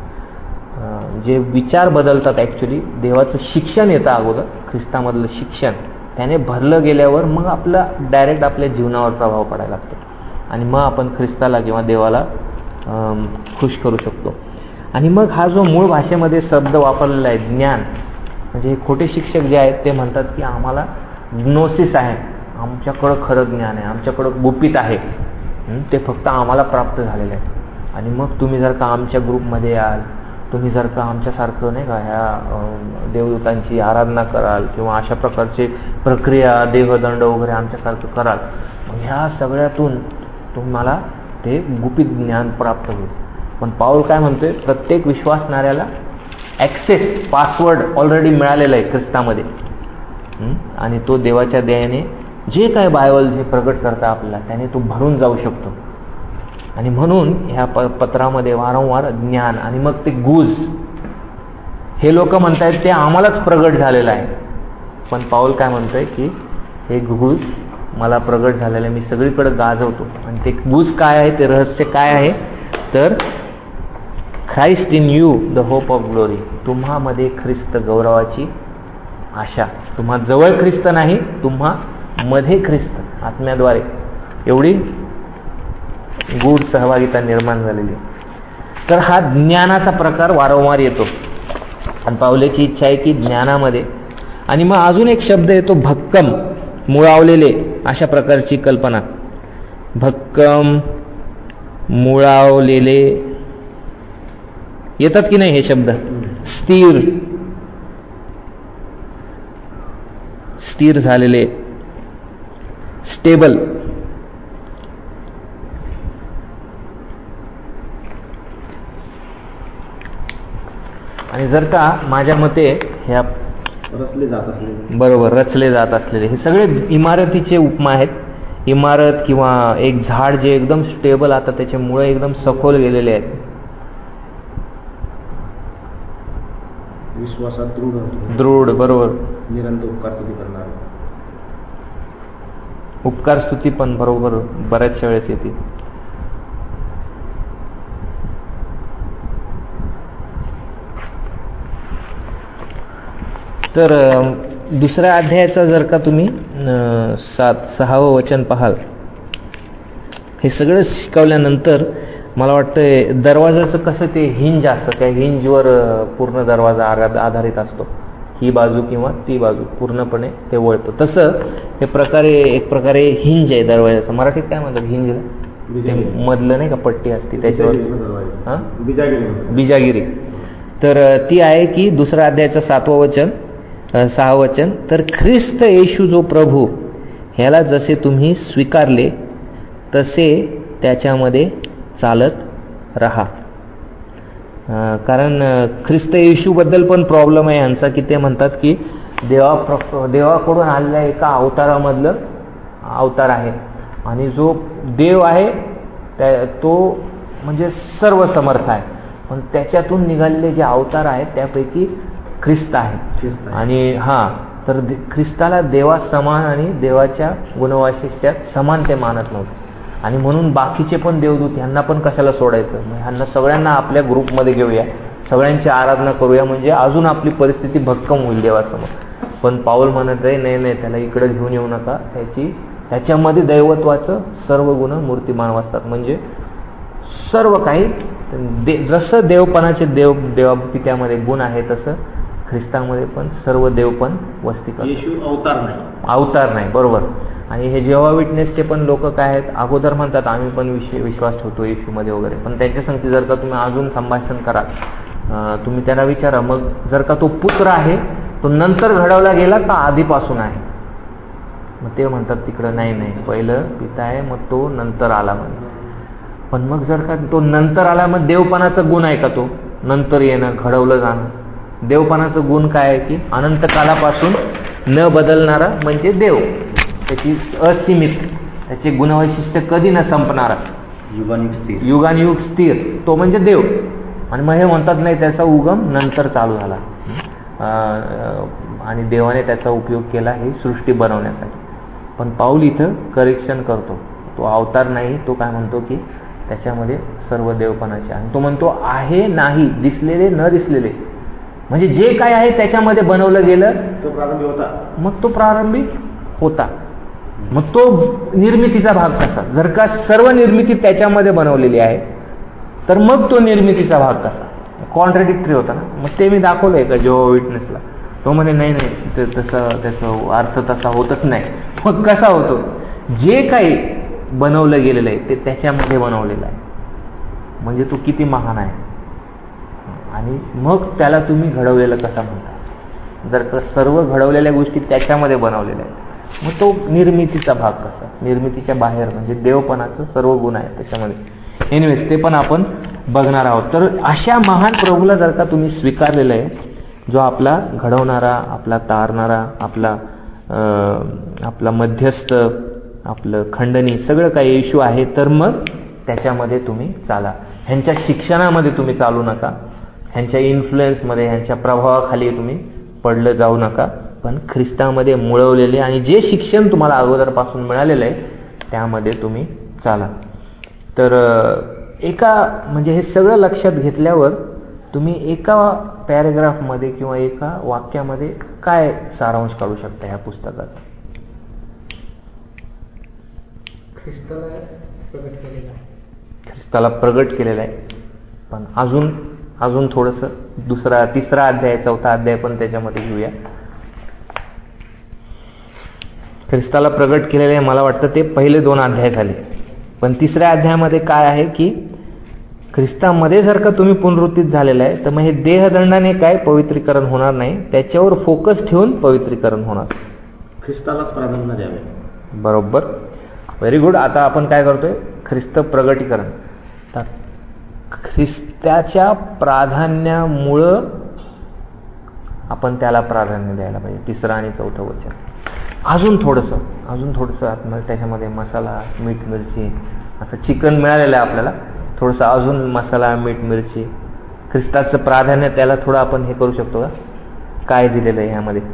जे विचार बदलतात, ॲक्च्युली देवाचं शिक्षण येतं अगोदर, ख्रिस्तामधलं शिक्षण त्याने भरलं गेल्यावर मग आपला डायरेक्ट आपल्या जीवनावर प्रभाव पडायला लागतो आणि मग आपण ख्रिस्ताला किंवा देवाला खुश करू शकतो. आणि मग हा जो मूळ भाषेमध्ये शब्द वापरलेला आहे ज्ञान, म्हणजे हे खोटे शिक्षक जे आहेत ते म्हणतात की आम्हाला ग्नोसिस आहे, आमच्याकडं खरं ज्ञान आहे, आमच्याकडं गुपित आहे, ते फक्त आम्हाला प्राप्त झालेलं आहे. आणि मग तुम्ही जर का आमच्या ग्रुपमध्ये याल, तुम्ही जर का आमच्यासारखं नाही का ह्या देवदूतांची आराधना कराल किंवा अशा प्रकारचे प्रक्रिया, देहदंड वगैरे आमच्यासारखं कराल, मग ह्या सगळ्यातून तुम्हाला ते गुपित ज्ञान प्राप्त होईल. पण पाऊल काय म्हणतोय, प्रत्येक विश्वासणाऱ्याला ॲक्सेस, पासवर्ड ऑलरेडी मिळालेला आहे ख्रिस्तामध्ये, आणि तो देवाच्या दयेने जे काय बायबल जे प्रगट करता आपल्याला त्याने तो भरून जाऊ शकतो. आणि म्हणून ह्या प पत्रामध्ये वारंवार ज्ञान आणि मग ते गुज, हे लोक म्हणतायत ते आम्हालाच प्रगट झालेलं आहे, पण पाऊल काय म्हणतोय की हे गुज मला प्रगट झालेलं आहे, मी सगळीकडे गाजवतो. आणि ते गुज काय आहे, ते रहस्य काय आहे, तर Christ in you the hope of glory, तुम्हामध्ये ख्रिस्त गौरवाची आशा. तुम्हा जवळ ख्रिस्त नाही, तुम्हा मध्ये ख्रिस्त आत्म्याद्वारे, एवढी गूढ सहभागिता निर्माण झालेली. तर हा ज्ञानाचा प्रकार वारंवार येतो आणि पावलेची इच्छा आहे की ज्ञानामध्ये. आणि मग अजून एक शब्द येतो भक्कम, मुळावलेले, अशा प्रकारची कल्पना. भक्कम, मुळावलेले येतात की नाही हे शब्द? स्थिर, स्थिर झालेले, स्टेबल. आणि जर का माझ्या मते ह्या रचले जात असलेले, बरोबर रचले जात असलेले हे सगळे इमारतीचे उपमा आहेत. इमारत किंवा एक झाड जे एकदम स्टेबल, आता त्याचे मुळे एकदम सखोल गेलेले आहेत, विश्वासात दृढ दृढ, बरोबर, निरंतर उपकार स्तुती करणार. उपकार स्तुती पण बरोबर बऱ्याचशा वेळेस येते. तर दुसऱ्या अध्यायाचा जर का तुम्ही सात सहावं वचन पाहाल, हे सगळं शिकवल्यानंतर मला वाटतं दरवाजाचं कसं ते हिंज असतं, त्या हिंजवर पूर्ण दरवाजा आधारित असतो. ही बाजू किंवा ती बाजू पूर्णपणे ते वळतं. तसं हे प्रकारे एक प्रकारे हिंज आहे दरवाजाचं. मराठीत काय म्हणतात हिंजला? मधलं नाही का पट्टी असते त्याच्यावर, हा बिजागिरी. तर ती आहे की दुसरा अध्यायाचं सातवं वचन, सहा वचन. तर ख्रिस्त येशू जो प्रभू ह्याला जसे तुम्ही स्वीकारले तसे त्याच्यामध्ये चालत राहा. कारण ख्रिस्त येशूबद्दल पण प्रॉब्लेम आहे यांचा की ते म्हणतात की देवा देवाकडून आलेल्या एका अवतारामधलं अवतार आहे आणि जो देव आहे त्या तो म्हणजे सर्व समर्थ आहे, पण त्याच्यातून निघालेले जे अवतार आहेत त्यापैकी ख्रिस्त आहे. आणि हां तर ख्रिस्ताला देवा समान आणि देवाच्या गुणवैशिष्ट्यात समान ते मानत नव्हते आणि म्हणून बाकीचे पण देवदूत ह्यांना पण कशाला सोडायचं, मग ह्यांना सगळ्यांना आपल्या ग्रुपमध्ये घेऊया, सगळ्यांची आराधना करूया, म्हणजे अजून आपली परिस्थिती भक्कम होईल देवासमोर. पण पाऊल म्हणत आहे नाही नाही त्याला इकडे घेऊन येऊ नका, त्याची त्याच्यामध्ये दैवत्वाचं सर्व गुण मूर्तिमान वाचतात. म्हणजे सर्व काही दे जसं देवपणाचे देव देवपित्यामध्ये गुण आहे तसं ख्रिस्तामध्ये पण सर्व देव पण वस्ती करतात. येशू अवतार नाही, अवतार नाही, बरोबर. आणि हे जेव्हा विटनेसचे पण लोक काय आहेत अगोदर म्हणतात आम्ही पण विषय विश्वास ठेवतो येशूमध्ये वगैरे, पण त्यांच्या संगती जर का तुम्ही अजून संभाषण कराल, तुम्ही त्याला विचारा मग जर का तो पुत्र आहे तो नंतर घडवला गेला का आधीपासून आहे, मग ते म्हणतात तिकडं नाही नाही पहिलं पिता आहे मग तो नंतर आला म्हणजे. पण मग जर का तो नंतर आला मग देवपणाचा गुण आहे का तो नंतर येणं घडवलं जाणं? देवपणाचं गुण काय आहे की अनंत कालापासून न बदलणारा म्हणजे देव, त्याची असीमित, त्याचे गुणवैशिष्ट्य कधी न संपणारा, युगानुयुग स्थिर युगानुयुग स्थिर तो म्हणजे देव. आणि मग हे म्हणतात नाही त्याचा उगम नंतर चालू झाला आणि देवाने त्याचा उपयोग केला हे सृष्टी बनवण्यासाठी. पण पाऊल इथं करेक्शन करतो, तो अवतार नाही, तो काय म्हणतो की त्याच्यामध्ये सर्व देवपणाचे, आणि तो म्हणतो आहे नाही दिसलेले न दिसलेले, म्हणजे जे काय आहे त्याच्यामध्ये बनवलं गेलं तो प्रारंभी होता, मग तो प्रारंभी होता. मग तो निर्मितीचा भाग कसा? जर का सर्व निर्मिती त्याच्यामध्ये बनवलेली आहे तर मग तो निर्मितीचा भाग कसा? कॉन्ट्रडिक्टरी होता ना. मग ते मी दाखवलंय का जेव्हा विटनेसला, तो म्हणे नाही नाही तसं त्याचा अर्थ तसा होतच नाही. मग कसा होतो? जे काही बनवलं गेलेलं आहे ते त्याच्यामध्ये बनवलेलं आहे, म्हणजे तो किती महान आहे. आणि मग त्याला तुम्ही घडवलेलं कसा म्हणता? जर का सर्व घडवलेल्या गोष्टी त्याच्यामध्ये बनवलेल्या आहेत मग तो निर्मितीचा भाग कसा? निर्मितीच्या बाहेर म्हणजे देवपणाचं सर्व गुण आहे त्याच्यामध्ये. एनिवेज ते पण आपण बघणार आहोत. तर अशा महान प्रभूला जर का तुम्ही स्वीकारलेलं आहे, जो आपला घडवणारा, आपला तारणारा, आपला आपला मध्यस्थ, आपलं खंडणी सगळं काही येशू आहे, तर मग त्याच्यामध्ये तुम्ही चाला. ह्यांच्या शिक्षणामध्ये तुम्ही चालू नका, ह्यांच्या इन्फ्लुएन्समध्ये, ह्यांच्या प्रभावाखाली तुम्ही पडलं जाऊ नका, पण ख्रिस्तामध्ये मुळवलेले आणि जे शिक्षण तुम्हाला अगोदरपासून मिळालेलं आहे त्यामध्ये तुम्ही चाला. तर एका म्हणजे हे सगळं लक्षात घेतल्यावर तुम्ही एका पॅरेग्राफमध्ये किंवा एका वाक्यामध्ये काय सारांश काढू शकता ह्या पुस्तकाचा? ख्रिस्ताला प्रगट केलेला आहे, ख्रिस्ताला प्रगट केलेला आहे. पण अजून अजून थोडंसं दुसरा तिसरा अध्याय चौथा अध्याय पण त्याच्यामध्ये घेऊया. ख्रिस्ताला प्रगट केलेले मला वाटतं ते पहिले दोन अध्याय झाले, पण तिसऱ्या अध्यायामध्ये काय आहे की ख्रिस्तामध्ये जर का तुम्ही पुनरुत्थित झालेला आहे तर मग हे देहदंडाने काय पवित्रीकरण होणार नाही, त्याच्यावर फोकस ठेवून पवित्रीकरण होणार. ख्रिस्तालाच प्राधान्य द्यावे. बरोबर, व्हेरी गुड. आता आपण काय करतोय? ख्रिस्त प्रगटीकरण. तर ख्रिस्ताच्या प्राधान्यामुळं आपण त्याला प्राधान्य द्यायला पाहिजे. तिसरं आणि चौथं वचन अजून थोडंसं अजून थोडंसं आतमध्ये त्याच्यामध्ये मसाला, मीठ, मिरची. आता चिकन मिळालेलं आहे आपल्याला, थोडंसं अजून मसाला, मीठ, मिरची, ख्रिस्ताचं प्राधान्य त्याला थोडं आपण हे करू शकतो का? काय दिलेलं आहे ह्यामध्ये?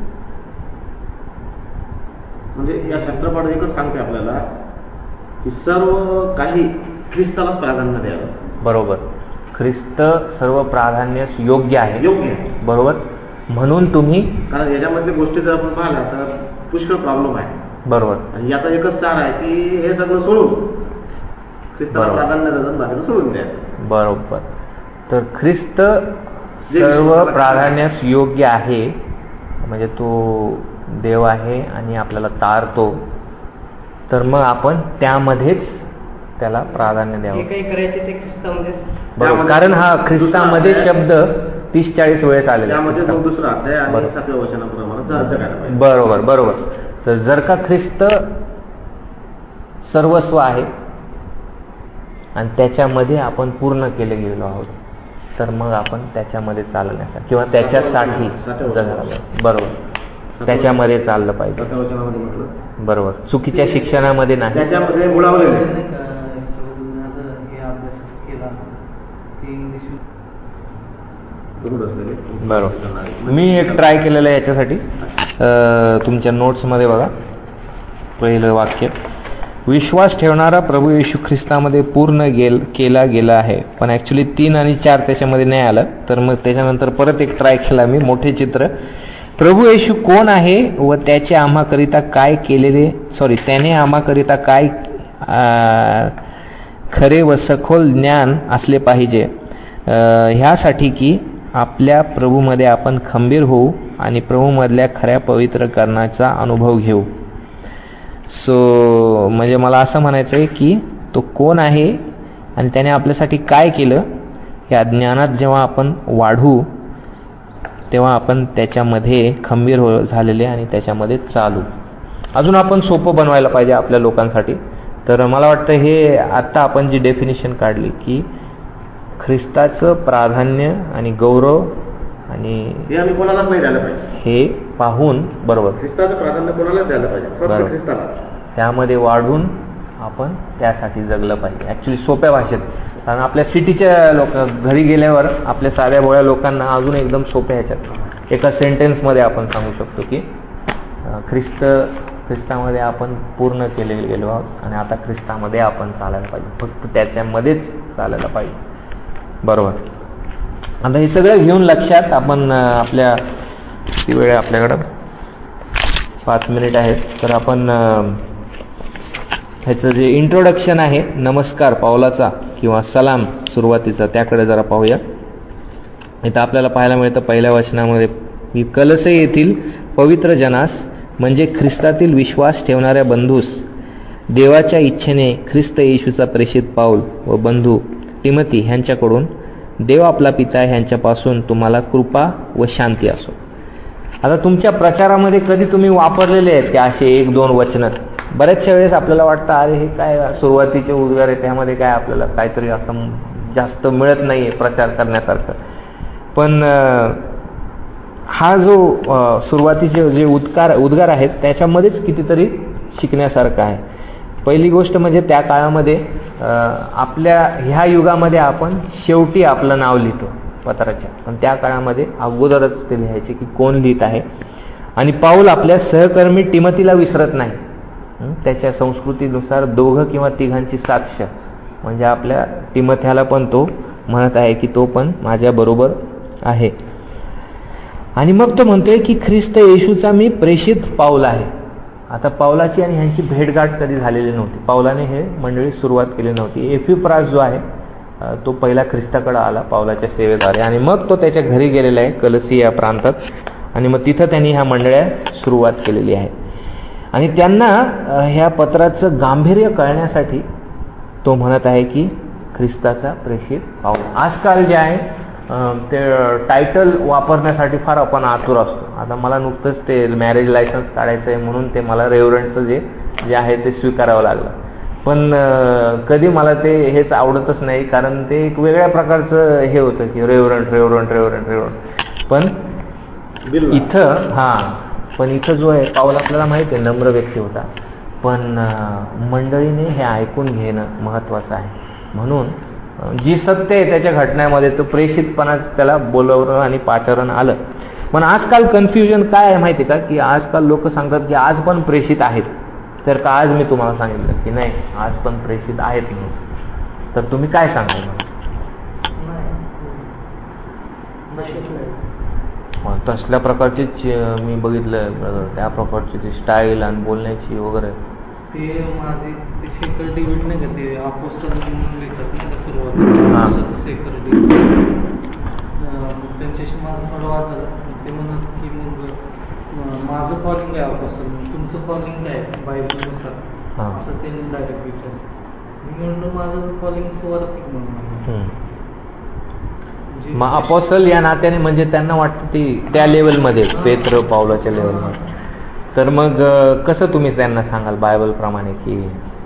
म्हणजे या शास्त्रपाठ एकच सांगते आपल्याला की सर्व काही ख्रिस्तालाच प्राधान्य द्यावं. बरोबर, ख्रिस्त सर्व प्राधान्यास योग्य आहे. योग्य आहे, बरोबर. म्हणून तुम्ही, कारण याच्यामधल्या गोष्टी जर आपण पाहिल्या तर पुष्कळ प्रॉब्लेम आहे. बरोबर. आणि याचा एकच सार आहे की हे सगळं सोडून ख्रिस्ताला प्राधान्य देऊन बाकीचं सोडून द्या. बरोबर. तर ख्रिस्त सर्व प्राधान्यास योग्य आहे म्हणजे तो देव आहे आणि आपल्याला तारतो, तर मग आपण त्यामध्येच त्याला प्राधान्य द्यावं. बरोबर, कारण हा ख्रिस्तामध्ये शब्द तीस चाळीस वेळेस आलेला. बरोबर बरोबर. तर जर का ख्रिस्त सर्वस्व आहे आणि त्याच्यामध्ये आपण पूर्ण केले गेलो आहोत, तर मग आपण त्याच्यामध्ये चालण्यासाठी किंवा त्याच्यासाठी जगायला, बरोबर, त्याच्यामध्ये चाललं पाहिजे. बरोबर, चुकीच्या शिक्षणामध्ये नाही. त्याच्यामध्ये बरोबर. मी एक ट्राय केलेलं आहे याच्यासाठी. तुमच्या नोट्समध्ये बघा, पहिलं वाक्य, विश्वास ठेवणारा प्रभू येशू ख्रिस्तामध्ये पूर्ण गेल केला गेला आहे. पण ॲक्च्युली तीन आणि चार त्याच्यामध्ये नाही आलं, तर मग त्याच्यानंतर परत एक ट्राय केला मी, मोठे चित्र. प्रभू येशू कोण आहे व त्याचे आम्हाकरिता काय केलेले सॉरी त्याने आम्हाकरिता काय खरे व सखोल ज्ञान असले पाहिजे, ह्यासाठी की आपल्या प्रभूमध्ये आपण खंबीर होऊ आणि प्रभूमधल्या खऱ्या पवित्रकरणाचा अनुभव घेऊ. सो म्हणजे मला असं म्हणायचं आहे की तो कोण आहे आणि त्याने आपल्यासाठी काय केलं, या ज्ञानात जेव्हा आपण वाढू तेव्हा आपण त्याच्यामध्ये खंबीर हो झालेले आणि त्याच्यामध्ये चालू. अजून आपण सोपं बनवायला पाहिजे आपल्या लोकांसाठी. तर मला वाटतं हे आत्ता आपण जी डेफिनेशन काढली की ख्रिस्ताचं प्राधान्य आणि गौरव आणि हे आम्ही कोणालाच नाही द्यायला पाहिजे, हे पाहून, बरोबर, ख्रिस्ताचं प्राधान्य कोणालाच द्यायला पाहिजे, फक्त ख्रिस्ताला. त्यामध्ये वाढून आपण त्यासाठी जगलं पाहिजे. ॲक्च्युली सोप्या भाषेत, कारण आपल्या सिटीच्या लोक घरी गेल्यावर आपल्या साध्या भोळ्या लोकांना अजून एकदम सोप्या ह्याच्यात एका सेंटेन्समध्ये आपण सांगू शकतो की ख्रिस्त ख्रिस्तामध्ये आपण पूर्ण केले गेलो आहोत आणि आता ख्रिस्तामध्ये आपण चालायला पाहिजे, फक्त त्याच्यामध्येच चालायला पाहिजे. बरोबर. आता हे सगळं घेऊन लक्षात आपण आपल्या किती वेळ आपल्याकडं पाच मिनिट आहेत, तर आपण ह्याचं जे इंट्रोडक्शन आहे, नमस्कार पावलाचा किंवा सलाम सुरुवातीचा, त्याकडे जरा पाहूया. इथं आपल्याला पाहायला मिळतं पहिल्या वचनामध्ये की कलसे येथील पवित्र जनास म्हणजे ख्रिस्तातील विश्वास ठेवणाऱ्या बंधूस देवाच्या इच्छेने ख्रिस्त येशूचा प्रेषित पाऊल व बंधू टिमोथी ह्यांच्याकडून देव आपला पिता ह्यांच्यापासून तुम्हाला कृपा व शांती असो. आता तुमच्या प्रचारामध्ये कधी तुम्ही वापरलेले आहेत की असे एक दोन वचनं? बऱ्याचशा वेळेस आपल्याला वाटतं अरे हे काय सुरुवातीचे उद्गार आहे, त्यामध्ये काय आपल्याला काहीतरी असं जास्त मिळत नाही आहे प्रचार करण्यासारखं. पण हा जो सुरुवातीचे जे उद्गार उद्गार आहेत त्याच्यामध्येच कितीतरी शिकण्यासारखं आहे. पहिली गोष्ट म्हणजे त्या काळामध्ये आपल्या ह्या युगामध्ये आपण शेवटी आपलं नाव लिहितो पत्राच्या, पण त्या काळामध्ये अगोदरच ते लिहायचे की कोण लिहित आहे. आणि पाऊल आपल्या सहकर्मी टिमोथीला विसरत नाही. त्याच्या संस्कृतीनुसार दोघं किंवा तिघांची साक्ष, म्हणजे आपल्या टिमोथ्याला पण तो म्हणत आहे की तो पण माझ्या बरोबर आहे. आणि मग तो म्हणतोय की ख्रिस्त येशूचा मी प्रेषित पाऊल आहे. आता पावलाची आणि ह्यांची भेटगाठ कधी झालेली नव्हती. पावलाने हे मंडळी सुरुवात केली नव्हती. एपिफ्रास जो आहे तो पहिला ख्रिस्ताकडे आला पावलाच्या सेवेद्वारे आणि मग तो त्याच्या घरी गेलेला आहे कलसी या प्रांतात, आणि मग तिथं त्यांनी ह्या मंडळ्या सुरुवात केलेली आहे. आणि त्यांना ह्या पत्राचं गांभीर्य कळण्यासाठी तो म्हणत आहे की ख्रिस्ताचा प्रेषित पाऊल. आजकाल जे आहे ते टायटल वापरण्यासाठी फार आपण आतुर असतो. आता मला नुकतंच ते मॅरेज लायसन्स काढायचं आहे म्हणून ते मला रेव्हरंटचं जे जे आहे ते स्वीकारावं लागलं. पण कधी मला ते हेच आवडतच नाही, कारण ते एक वेगळ्या प्रकारचं हे होतं की रेव्हरंट रेव्हरंट रेव्हरंट रेव्हरंट पण इथं हां पण इथं जो आहे पाऊल आपल्याला माहिती आहे नम्र व्यक्ती होता, पण मंडळीने हे ऐकून घेणं महत्त्वाचं आहे. म्हणून जी सत्य आहे त्याच्या घटनेमध्ये तो प्रेषितपणाच त्याला बोलवणं आणि पाचारण आलं. पण आजकाल कन्फ्युजन काय आहे माहिती आहे का, की आजकाल लोक सांगतात की आज पण प्रेषित आहेत. तर का आज मी तुम्हाला सांगितलं की नाही आज पण प्रेषित आहेत म्हणून, तर तुम्ही काय सांगाल मला? तसल्या प्रकारची मी बघितलं त्या प्रकारची ती स्टाईल आणि बोलण्याची वगैरे ते माझे ते शेखर डेव्हिड नाही का, ते अपोस्टल म्हणून लिहितात नाही का सुरुवात शेखर डेव्हिड, त्यांच्याशी माझा थोडा वाद झाला. ते म्हणत की मग माझं कॉलिंग आहे अपोस्टल, तुमचं कॉलिंग काय बायबलनुसार, असं त्यांनी डायरेक्ट विचारलं. मी म्हणलो माझं कॉलिंग सुवार्थिक म्हणून. मग अपोस्टल या नात्याने म्हणजे त्यांना वाटतं ती त्या लेवलमध्ये, पेत्र पावलाच्या लेवलमध्ये. तर मग कसं तुम्ही त्यांना सांगाल बायबल प्रमाणे की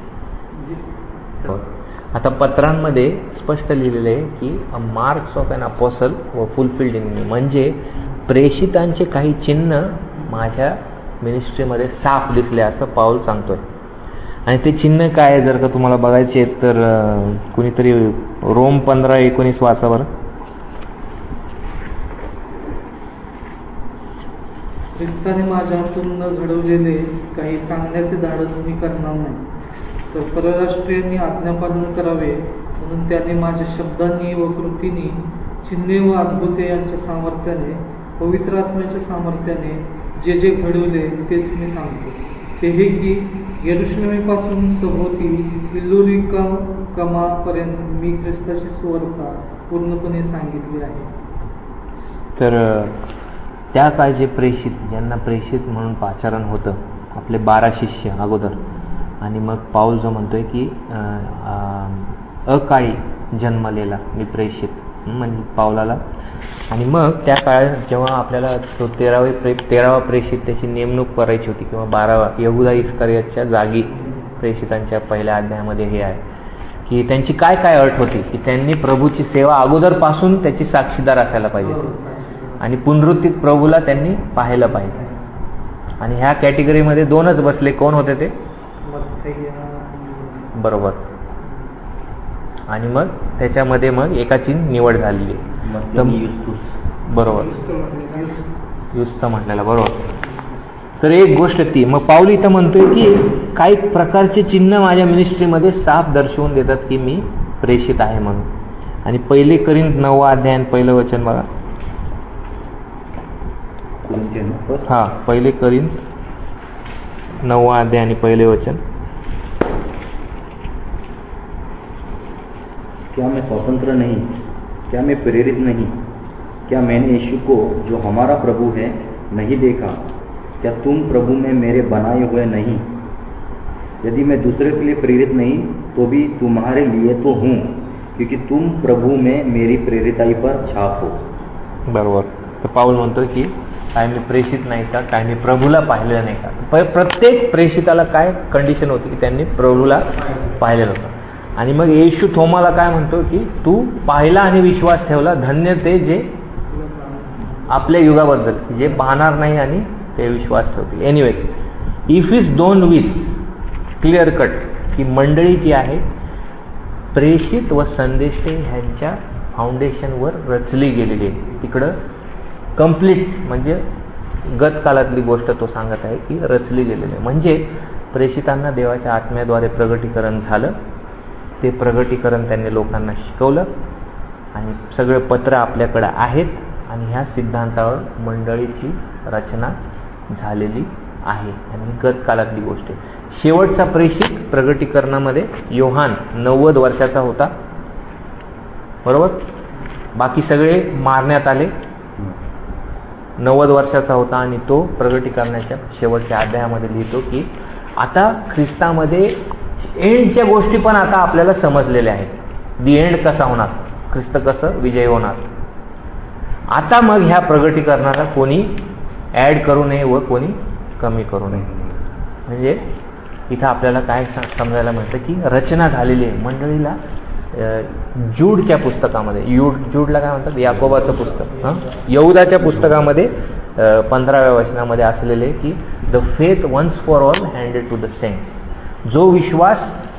आता पत्रांमध्ये स्पष्ट लिहिलेलं आहे की a marks of an apostle were fulfilled in me, म्हणजे प्रेषितांचे काही चिन्ह माझ्या मिनिस्ट्रीमध्ये साफ दिसले असं पाऊल सांगतोय. आणि ते चिन्ह काय जर का तुम्हाला बघायचे आहेत तर कुणीतरी रोम पंधरा एकोणीस वाचा बरं. ख्रिस्ताने माझ्या हातून घडवलेले काही सांगण्याचे धाडस मी करणार नाही, तर परराष्ट्रीयांनी आज्ञापालन करावे म्हणून त्याने माझ्या शब्दांनी व कृतींनी, चिन्हे व अद्भुते यांच्या सामर्थ्याने, पवित्र आत्म्याच्या सामर्थ्याने जे जे घडवले तेच मी सांगतो. ते हे की यरुशलेमेपासून सभोवती इल्लुरिकामापर्यंत मी ख्रिस्ताची सुवार्ता पूर्णपणे सांगितली आहे. तर त्या काळचे प्रेषित, ज्यांना प्रेषित म्हणून पाचारण होतं, आपले बारा शिष्य अगोदर, आणि मग पाऊल जो म्हणतोय की अकाळी जन्मलेला मी प्रेषित म्हणजे पावलाला. आणि मग त्या काळात जेव्हा आपल्याला तो तेरावे प्रे तेरावा प्रेषित त्याची नेमणूक करायची होती, किंवा बारावा यहुदा इस्करियोतच्या जागी प्रेषितांच्या पहिल्या अध्यायामध्ये हे आहे की त्यांची काय काय अट होती की त्यांनी प्रभूची सेवा अगोदरपासून त्याची साक्षीदार असायला पाहिजे, आणि पुनरुत्थित प्रभूला त्यांनी पाहायला पाहिजे. आणि ह्या कॅटेगरीमध्ये दोनच बसले, कोण होते ते? बरोबर. आणि मग त्याच्यामध्ये मग एकाची निवड झालेली. बरोबर, युस्त म्हटलेला, बरोबर. तर एक गोष्ट ती, मग पाऊल इथं म्हणतोय की काही प्रकारचे चिन्ह माझ्या मिनिस्ट्रीमध्ये साफ दर्शवून देतात की मी प्रेषित आहे म्हणून. आणि पहिले करीन नववा अध्याय पहिलं वचन बघा. हा, पहिले करीन नववा अध्याय आणि पहिले वचन. क्या मैं स्वतंत्र नहीं, क्या मैं प्रेरित नहीं, क्या मैंने यीशु को जो हमारा प्रभु है नहीं देखा, क्या तुम प्रभु में मेरे बनाए हुए नहीं? यदि मैं दूसरे के लिए प्रेरित नहीं तो भी तुम्हारे लिए तो हूँ, क्योंकि तुम प्रभु में मेरी प्रेरिताई पर छाप हो. बरोबर. तर पाऊल म्हणतो की काय मी प्रेषित नाही का, काय मी प्रभूला पाहिलेलं नाही का. प्रत्येक प्रेषिताला काय कंडिशन होती की त्यांनी प्रभूला पाहिलेलं होतं. आणि मग येशू थोमाला काय म्हणतो की तू पाहिला आणि विश्वास ठेवला, धन्य ते जे आपल्या युगाबद्दल जे पाहणार नाही आणि ते विश्वास ठेवतील. एनिवेज, इफिस दोन वीस क्लिअर कट की मंडळी जी आहे प्रेषित व संदेष्टे ह्यांच्या फाउंडेशनवर रचली गेलेली आहे. तिकडं कम्प्लीट म्हणजे गतकाळातली गोष्ट तो सांगत आहे की रचली गेलेली आहे. म्हणजे प्रेषितांना देवाच्या आत्म्याद्वारे प्रगटीकरण झालं, ते प्रगटीकरण त्यांनी लोकांना शिकवलं, आणि सगळे पत्र आपल्याकडे आहेत, आणि ह्या सिद्धांतावर मंडळीची रचना झालेली आहे. आणि ही गतकाळातली गोष्ट आहे. शेवटचा प्रेषित प्रगटीकरणामध्ये योहान नव्वद वर्षाचा होता, बरोबर. बाकी सगळे मारण्यात आले. नव्वद वर्षाचा होता, आणि तो प्रगटीकरणाच्या शेवटच्या अध्यायामध्ये लिहितो की आता ख्रिस्तामध्ये एंडच्या गोष्टी पण आता आपल्याला समजलेल्या आहेत. दी एंड कसा होणार, ख्रिस्त कसं विजय होणार. आता मग ह्या प्रगटीकरणाला कोणी ऍड करू नये व कोणी कमी करू नये. म्हणजे इथं आपल्याला काय समजायला मिळतं की रचना झालेली आहे मंडळीला. जूडच्या पुस्तकामध्ये, युड जूडला काय म्हणतात, याकोबाचं पुस्तक, हां यहुदाच्या पुस्तकामध्ये पंधराव्या वचनामध्ये असलेले की the faith once for all handed to the saints. जो विश्वास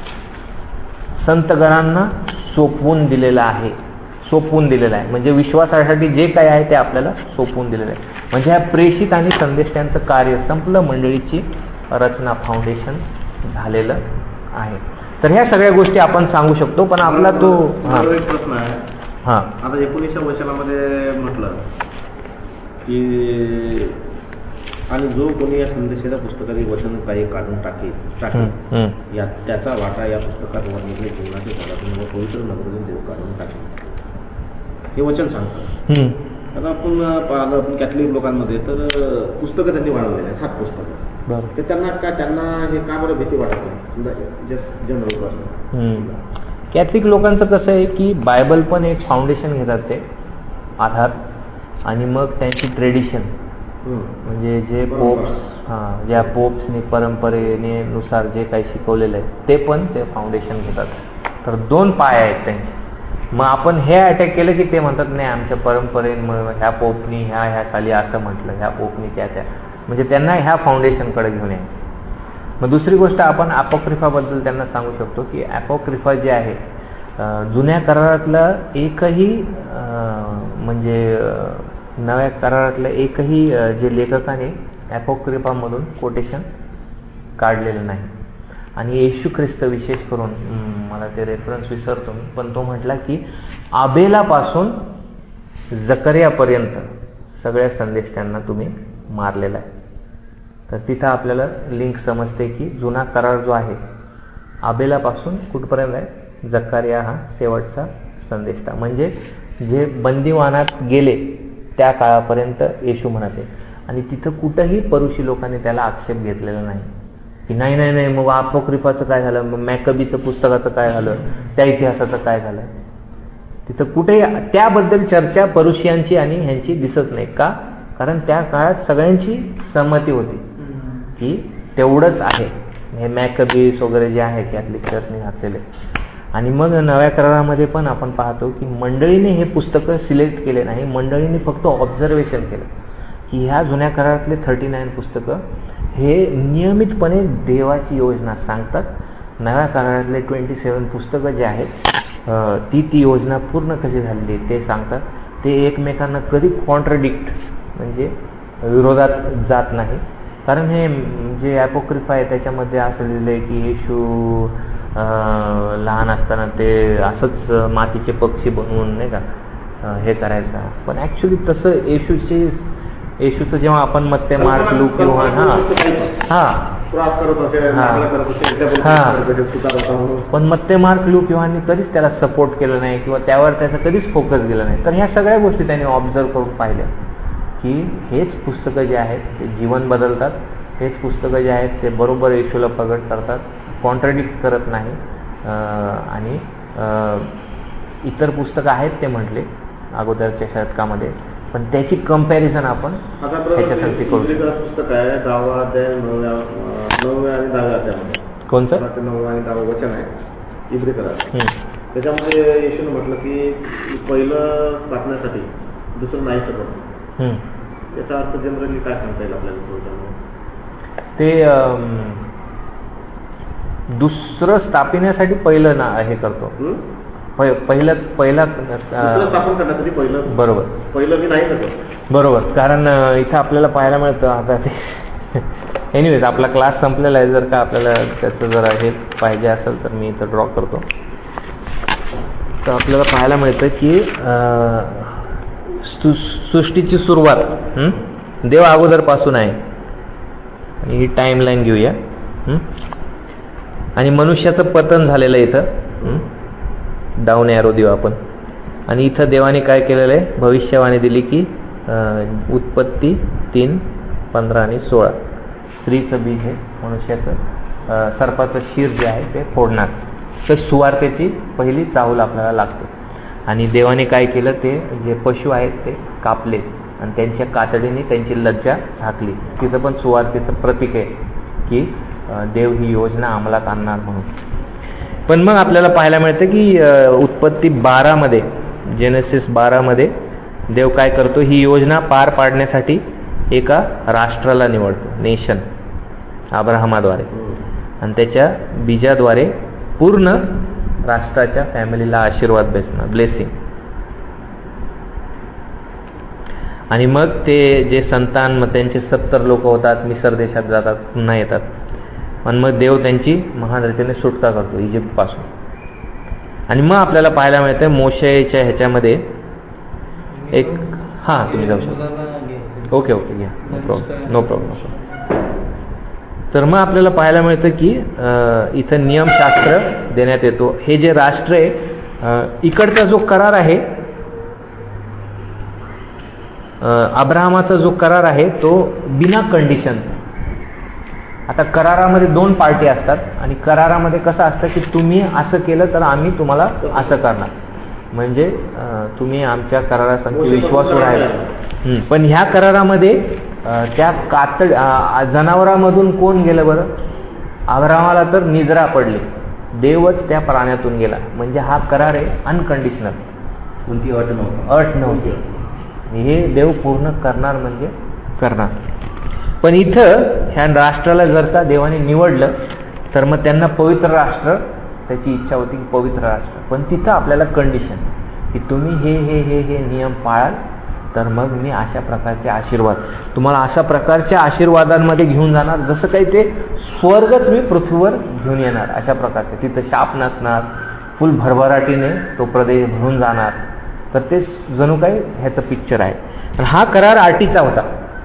संतगणांना सोपवून दिलेला आहे, सोपवून दिलेला आहे म्हणजे विश्वासासाठी जे काय आहे ते आपल्याला सोपवून दिलेलं आहे. म्हणजे ह्या प्रेषित आणि संदेष्टांचं कार्य संपलं, मंडळीची रचना फाउंडेशन झालेलं आहे. तर ह्या सगळ्या गोष्टी आपण सांगू शकतो, पण आपला तो एक प्रश्न आहे. हा, आता एकोणीसच्या वचनामध्ये म्हटलं की आणि जो कोणी या संदेशाच्या पुस्तकातील वचन काही काढून टाके टाके या त्याचा वाटा या पुस्तकात वर्णिले जीवनाच्या जगातून व पवित्र नगरीतून देव काढून टाके, हे वचन सांगतं. आता आपण पाहिलं आपण कॅथलिक लोकांमध्ये तर पुस्तकं त्यांनी वाढवलेली आहे, सात पुस्तकं. तर त्यांना का त्यांना हे का बरं भीती वाटत नाही जनरल? कॅथलिक लोकांचं कसं आहे की बायबल पण एक फाउंडेशन घेतात ते आधार, आणि मग त्यांची ट्रेडिशन म्हणजे जे पोप्स हां ज्या पोप्सने परंपरेने नुसार जे काही शिकवलेलं आहे ते पण ते फाउंडेशन घेतात. तर दोन पाय आहेत त्यांचे. मग आपण हे अटॅक केलं की ते म्हणतात नाही आमच्या परंपरेमुळे ह्या पोपनी ह्या ह्या साली असं म्हटलं, ह्या पोपनी त्या त्या, म्हणजे त्यांना ह्या फाउंडेशनकडे घेऊन यायचं. मग दुसरी गोष्ट आपण अपोक्रिफाबद्दल त्यांना सांगू शकतो की अपोक्रिफा जे आहे जुन्या करारातलं एकही म्हणजे नव्या करारातलं एकही जे लेखकाने अपोक्रिफामधून कोटेशन काढलेलं नाही. आणि येशू ख्रिस्त विशेष करून मला ते रेफरन्स विसरतो मी, पण तो म्हटला की आबेलापासून जकर्यापर्यंत सगळ्या संदेष्टांना तुम्ही मारलेला आहे. तर तिथं आपल्याला लिंक समजते की जुना करार जो आहे आबेलापासून कुठपर्यंत आहे, जकर्या हा शेवटचा संदेष्टा, म्हणजे जे बंदिवानात गेले त्या काळापर्यंत येशू म्हणते. आणि तिथं कुठंही परुषी लोकांनी त्याला आक्षेप घेतलेला नाही की नाही नाही नाही मग अपोक्रिफाचं काय झालं, मग मॅकबीचं पुस्तकाचं काय झालं, त्या इतिहासाचं काय झालं. तिथं कुठेही त्याबद्दल चर्चा परुषियांची आणि ह्यांची दिसत नाही. का? कारण त्या काळात सगळ्यांची सहमती होती की तेवढंच आहे. हे मॅकबीस वगैरे जे आहे कॅथलिक चर्चने घातलेले. आणि मग नव्या करारामध्ये पण आपण पाहतो की मंडळीने हे पुस्तकं सिलेक्ट केले नाही, मंडळीने फक्त ऑब्झर्वेशन केलं की ह्या जुन्या करारातले थर्टी नाईन पुस्तकं हे नियमितपणे देवाची योजना सांगतात. नव्या करारातले ट्वेंटी सेवन पुस्तकं जे आहेत ती ती योजना पूर्ण कशी झालेली ते सांगतात. ते एकमेकांना कधी कॉन्ट्रडिक्ट म्हणजे विरोधात जात नाही. कारण हे जे अपोक्रिफा आहे त्याच्यामध्ये असं लिहिलं आहे की येशू लहान असताना ते असंच मातीचे पक्षी बनवून नाही का हे करायचा. पण ॲक्च्युली तसं येशूची येशूचं जेव्हा आपण मत्ते मार्क लूक किंवा हां हां पण मत्ते मार्क लूक किंवा कधीच त्याला सपोर्ट केलं नाही किंवा त्यावर त्याचा कधीच फोकस गेला नाही. तर ह्या सगळ्या गोष्टी त्यांनी ऑब्झर्व करून पाहिल्या की हेच पुस्तकं जे आहेत ते जीवन बदलतात, हेच पुस्तकं जे आहेत ते बरोबर येशूला प्रगट करतात, कॉन्ट्रडिक्ट करत नाही. आणि इतर पुस्तकं आहेत ते म्हटले अगोदरच्या शतकामध्ये, पण त्याची कंपॅरिझन आपण ह्याच्यासाठी करू शकतो. पुस्तक आहे दहावा अध्याय नवव्या नवव्या आणि दहाव्या अध्यायामध्ये कोणचं नववा आणि दहावं वचन आहे इब्री करार. त्याच्यामध्ये येशूने म्हटलं की पहिलं वाचण्यासाठी दुसरं नाही शकत. याचा अर्थ जनरली काय सांगता येईल आपल्याला? ते दुसरं स्थापण्यासाठी पहिलं ना हे करतो, पहिलं पहिला स्थापन करण्यासाठी पहिलं बरोबर पहिलं मी नाही करत बरोबर. कारण इथं आपल्याला पाहायला मिळतं आता ते एनिवेज आपला क्लास संपलेला आहे. जर का आपल्याला त्याचं जरा हे पाहिजे असेल तर मी इथं ड्रॉ करतो. तर आपल्याला पाहायला मिळतं की सृष्टीची सुरुवात देव अगोदरपासून आहे. आणि ही टाइम लाईन घेऊया. आणि मनुष्याचं पतन झालेलं आहे इथं, डाऊन एरो देऊ आपण. आणि इथं देवाने काय केलेलं आहे, भविष्यवाणी दिली की उत्पत्ती तीन पंधरा आणि सोळा स्त्रीचं बीज हे मनुष्याचं सर्पाचं शिर जे आहे ते फोडणार. तर सुवार्तेची पहिली चाहूल आपल्याला लागते. आणि देवाने काय केलं, ते जे पशु आहेत ते कापले आणि त्यांच्या कातडीने त्यांची लज्जा झाकली. तिथं पण सुवार्तेचं प्रतीक आहे की देव ही योजना अंमलात आणणार म्हणून. पण मग आपल्याला पाहायला मिळतं की उत्पत्ती बारामध्ये जेनेसिस बारामध्ये देव काय करतो, ही योजना पार पाडण्यासाठी एका राष्ट्राला निवडतो, नेशन, अब्राहमाद्वारे. आणि त्याच्या बीजाद्वारे पूर्ण राष्ट्राच्या फॅमिलीला आशीर्वाद भेटणार, ब्लेसिंग. आणि मग ते जे संतान मग त्यांचे सत्तर लोक होतात, मिसर देशात जातात, पुन्हा येतात. आणि मग देव त्यांची महान रीतीने सुटका करतो इजिप्त पासून. आणि मग आपल्याला पाहायला मिळतं मोशेच्या ह्याच्यामध्ये एक हां तुम्ही जाऊ शकता. ओके ओके घ्या, नो प्रॉब्लेम नो प्रॉब्लेम. तर मग आपल्याला पाहायला मिळतं की इथं नियमशास्त्र देण्यात येतो. हे जे राष्ट्र आहे, इकडचा जो करार आहे अब्राहमाचा जो करार आहे तो बिना कंडिशनचा. आता करारामध्ये दोन पार्टी असतात आणि करारामध्ये कसं असतं की तुम्ही असं केलं तर आम्ही तुम्हाला असं करणार, म्हणजे तुम्ही आमच्या करारासाठी विश्वासू राहिला. पण ह्या करारामध्ये त्या कातड जनावरांमधून कोण गेलं बरं? अब्राहमाला तर निद्रा पडली, देवच त्या प्राण्यातून गेला. म्हणजे हा करार आहे अनकंडिशनल, कोणती अट नव्हती अट नव्हती हे देव पूर्ण करणार म्हणजे करणार. पण इथं ह्या राष्ट्राला जर का देवाने निवडलं तर मग त्यांना पवित्र राष्ट्र, त्याची इच्छा होती की पवित्र राष्ट्र. पण तिथं आपल्याला कंडिशन की तुम्ही हे हे हे हे नियम पाळाल तर मग मी अशा प्रकारचे आशीर्वाद तुम्हाला अशा प्रकारच्या आशीर्वादांमध्ये घेऊन जाणार, जसं काही ते स्वर्गच मी पृथ्वीवर घेऊन येणार अशा प्रकारचे. तिथं शाप नसणार, फुल भरभराटीने तो प्रदेश भरून जाणार. तर ते जणू काही ह्याचं पिक्चर आहे. पण हा करार आटीचा होता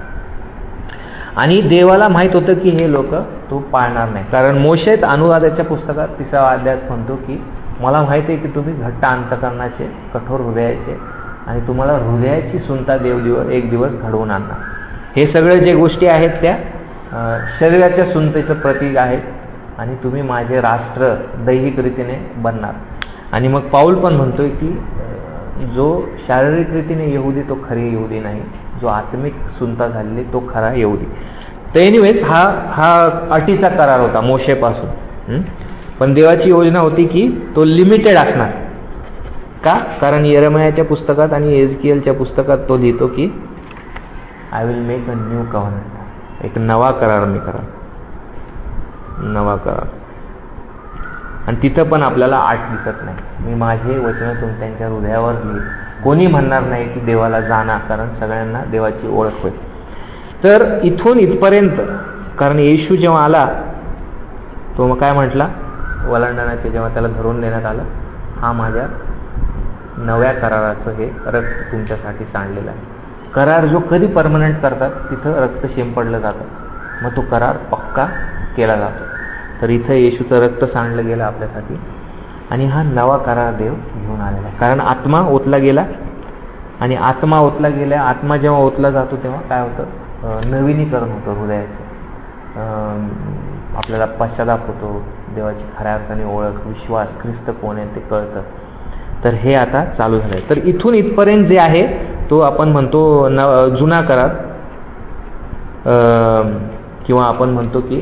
आणि देवाला माहित होतं की हे लोक तो पाळणार नाही. कारण मोशेच अनुवादाच्या पुस्तकात तिसऱ्या अध्यायात म्हणतो की मला माहित आहे की तुम्ही घट्ट अंतकरणाचे, कठोर हृदयाचे आणि तुम्हाला हृदयाची सुनता देव दिवस एक दिवस घडवून आणणार. हे सगळे जे गोष्टी आहेत त्या शरीराच्या सुनतेचं प्रतीक आहेत आणि तुम्ही माझे राष्ट्र दैहिक रीतीने बनणार. आणि मग पाऊल पण म्हणतोय की जो शारीरिक रीतीने यहुदी तो खरी यहुदी नाही, जो आत्मिक सुनता झालेली तो खरा यहुदी. तर एनिवेज हा हा अटीचा करार होता मोशेपासून. पण देवाची योजना होती की तो लिमिटेड असणार. का? कारण यिर्मयाच्या पुस्तकात आणि एजकियलच्या पुस्तकात तो लिहितो की I will make a new covenant, एक नवा करार मी करा, नवा करार. आणि तिथं पण आपल्याला आठ दिसत नाही. मी माझे वचन तुम त्यांच्या हृदयावर लिहिल. कोणी म्हणणार नाही की देवाला जाणा, कारण सगळ्यांना देवाची ओळख होईल. तर इथून इथपर्यंत, कारण येशू जेव्हा आला तो मग काय म्हटला वलांडणाचे, जेव्हा त्याला धरून नेण्यात आलं, हा माझ्या नव्या कराराचं हे रक्त तुमच्यासाठी सांडलेलं आहे. करार जो कधी परमनंट करतात तिथं रक्त शिंपडलं जातं, मग तो करार पक्का केला जातो. तर इथं येशूचं रक्त सांडलं गेलं आपल्यासाठी आणि हा नवा करार देव घेऊन आलेला आहे. कारण आत्मा ओतला गेला आणि आत्मा ओतला गेला आत्मा जेव्हा ओतला जातो तेव्हा काय होतं? नवीनीकरण होतं हृदयाचं. आपल्याला पश्चाताप होतो, देवाची खऱ्या अर्थाने ओळख, विश्वास, ख्रिस्त कोण आहे ते कळतं. तर हे आता चालू झालंय. तर इथून इथपर्यंत जे आहे तो आपण म्हणतो न जुना करार, किंवा आपण म्हणतो की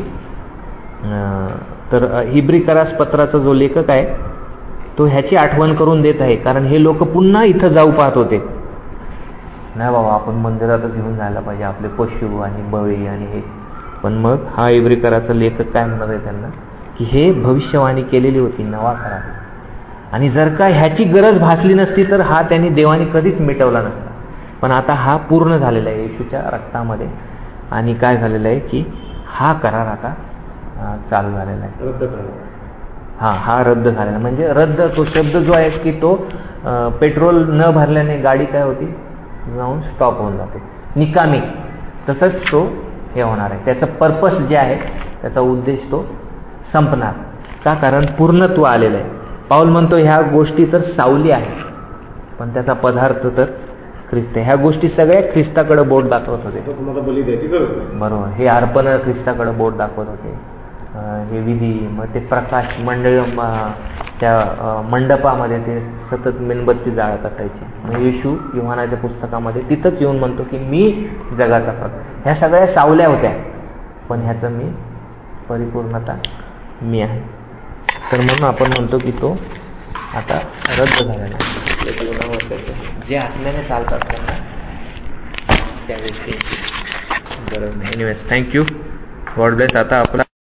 तर हिब्री करास पत्राचा जो लेखक आहे तो ह्याची आठवण करून देत आहे. कारण हे लोक पुन्हा इथं जाऊ पाहत होते, नाही बाबा आपण मंदिरातच घेऊन जायला पाहिजे आपले पशु आणि बळी आणि हे. पण मग हा हिब्री कराचा लेखक काय म्हणत आहे त्यांना की हे भविष्यवाणी केलेली होती, नवा करार, आणि जर का ह्याची गरज भासली नसती तर हा त्यांनी देवाने कधीच मिटवला नसता. पण आता हा पूर्ण झालेला आहे येशूच्या रक्तामध्ये. आणि काय झालेलं आहे की हा करार आता चालू झालेला आहे. हा हा रद्द झालेला, म्हणजे रद्द तो शब्द जो आहे की तो पेट्रोल न भरल्याने गाडी काय होती, जाऊन स्टॉप होऊन जाते, निकामी. तसंच तो हे होणार आहे. त्याचं पर्पस जे आहे, त्याचा उद्देश तो संपणार. का? कारण पूर्णत्व आलेलं आहे. पाऊल म्हणतो ह्या गोष्टी तर सावली आहे पण त्याचा पदार्थ तर ख्रिस्त. ह्या गोष्टी सगळ्या ख्रिस्ताकडे बोट दाखवत होते. बरोबर, हे अर्पण ख्रिस्ताकडे बोट दाखवत होते. हे विधी, मग ते प्रकाश मंडळ, त्या मंडपामध्ये ते सतत मेणबत्ती जाळत असायचे. मग येशू योहानाच्या पुस्तकामध्ये तिथंच येऊन म्हणतो की मी जगाचा प्रकाश. ह्या सगळ्या सावल्या होत्या पण ह्याचं मी परिपूर्णता मी आहे. तर म्हणून आपण म्हणतो की तो आता रद्द झालेला आहे. जीवनावर जे आत्म्याने चालतात त्यांना त्या गोष्टी गरज नाही. Anyways, thank you. God bless. आता आपला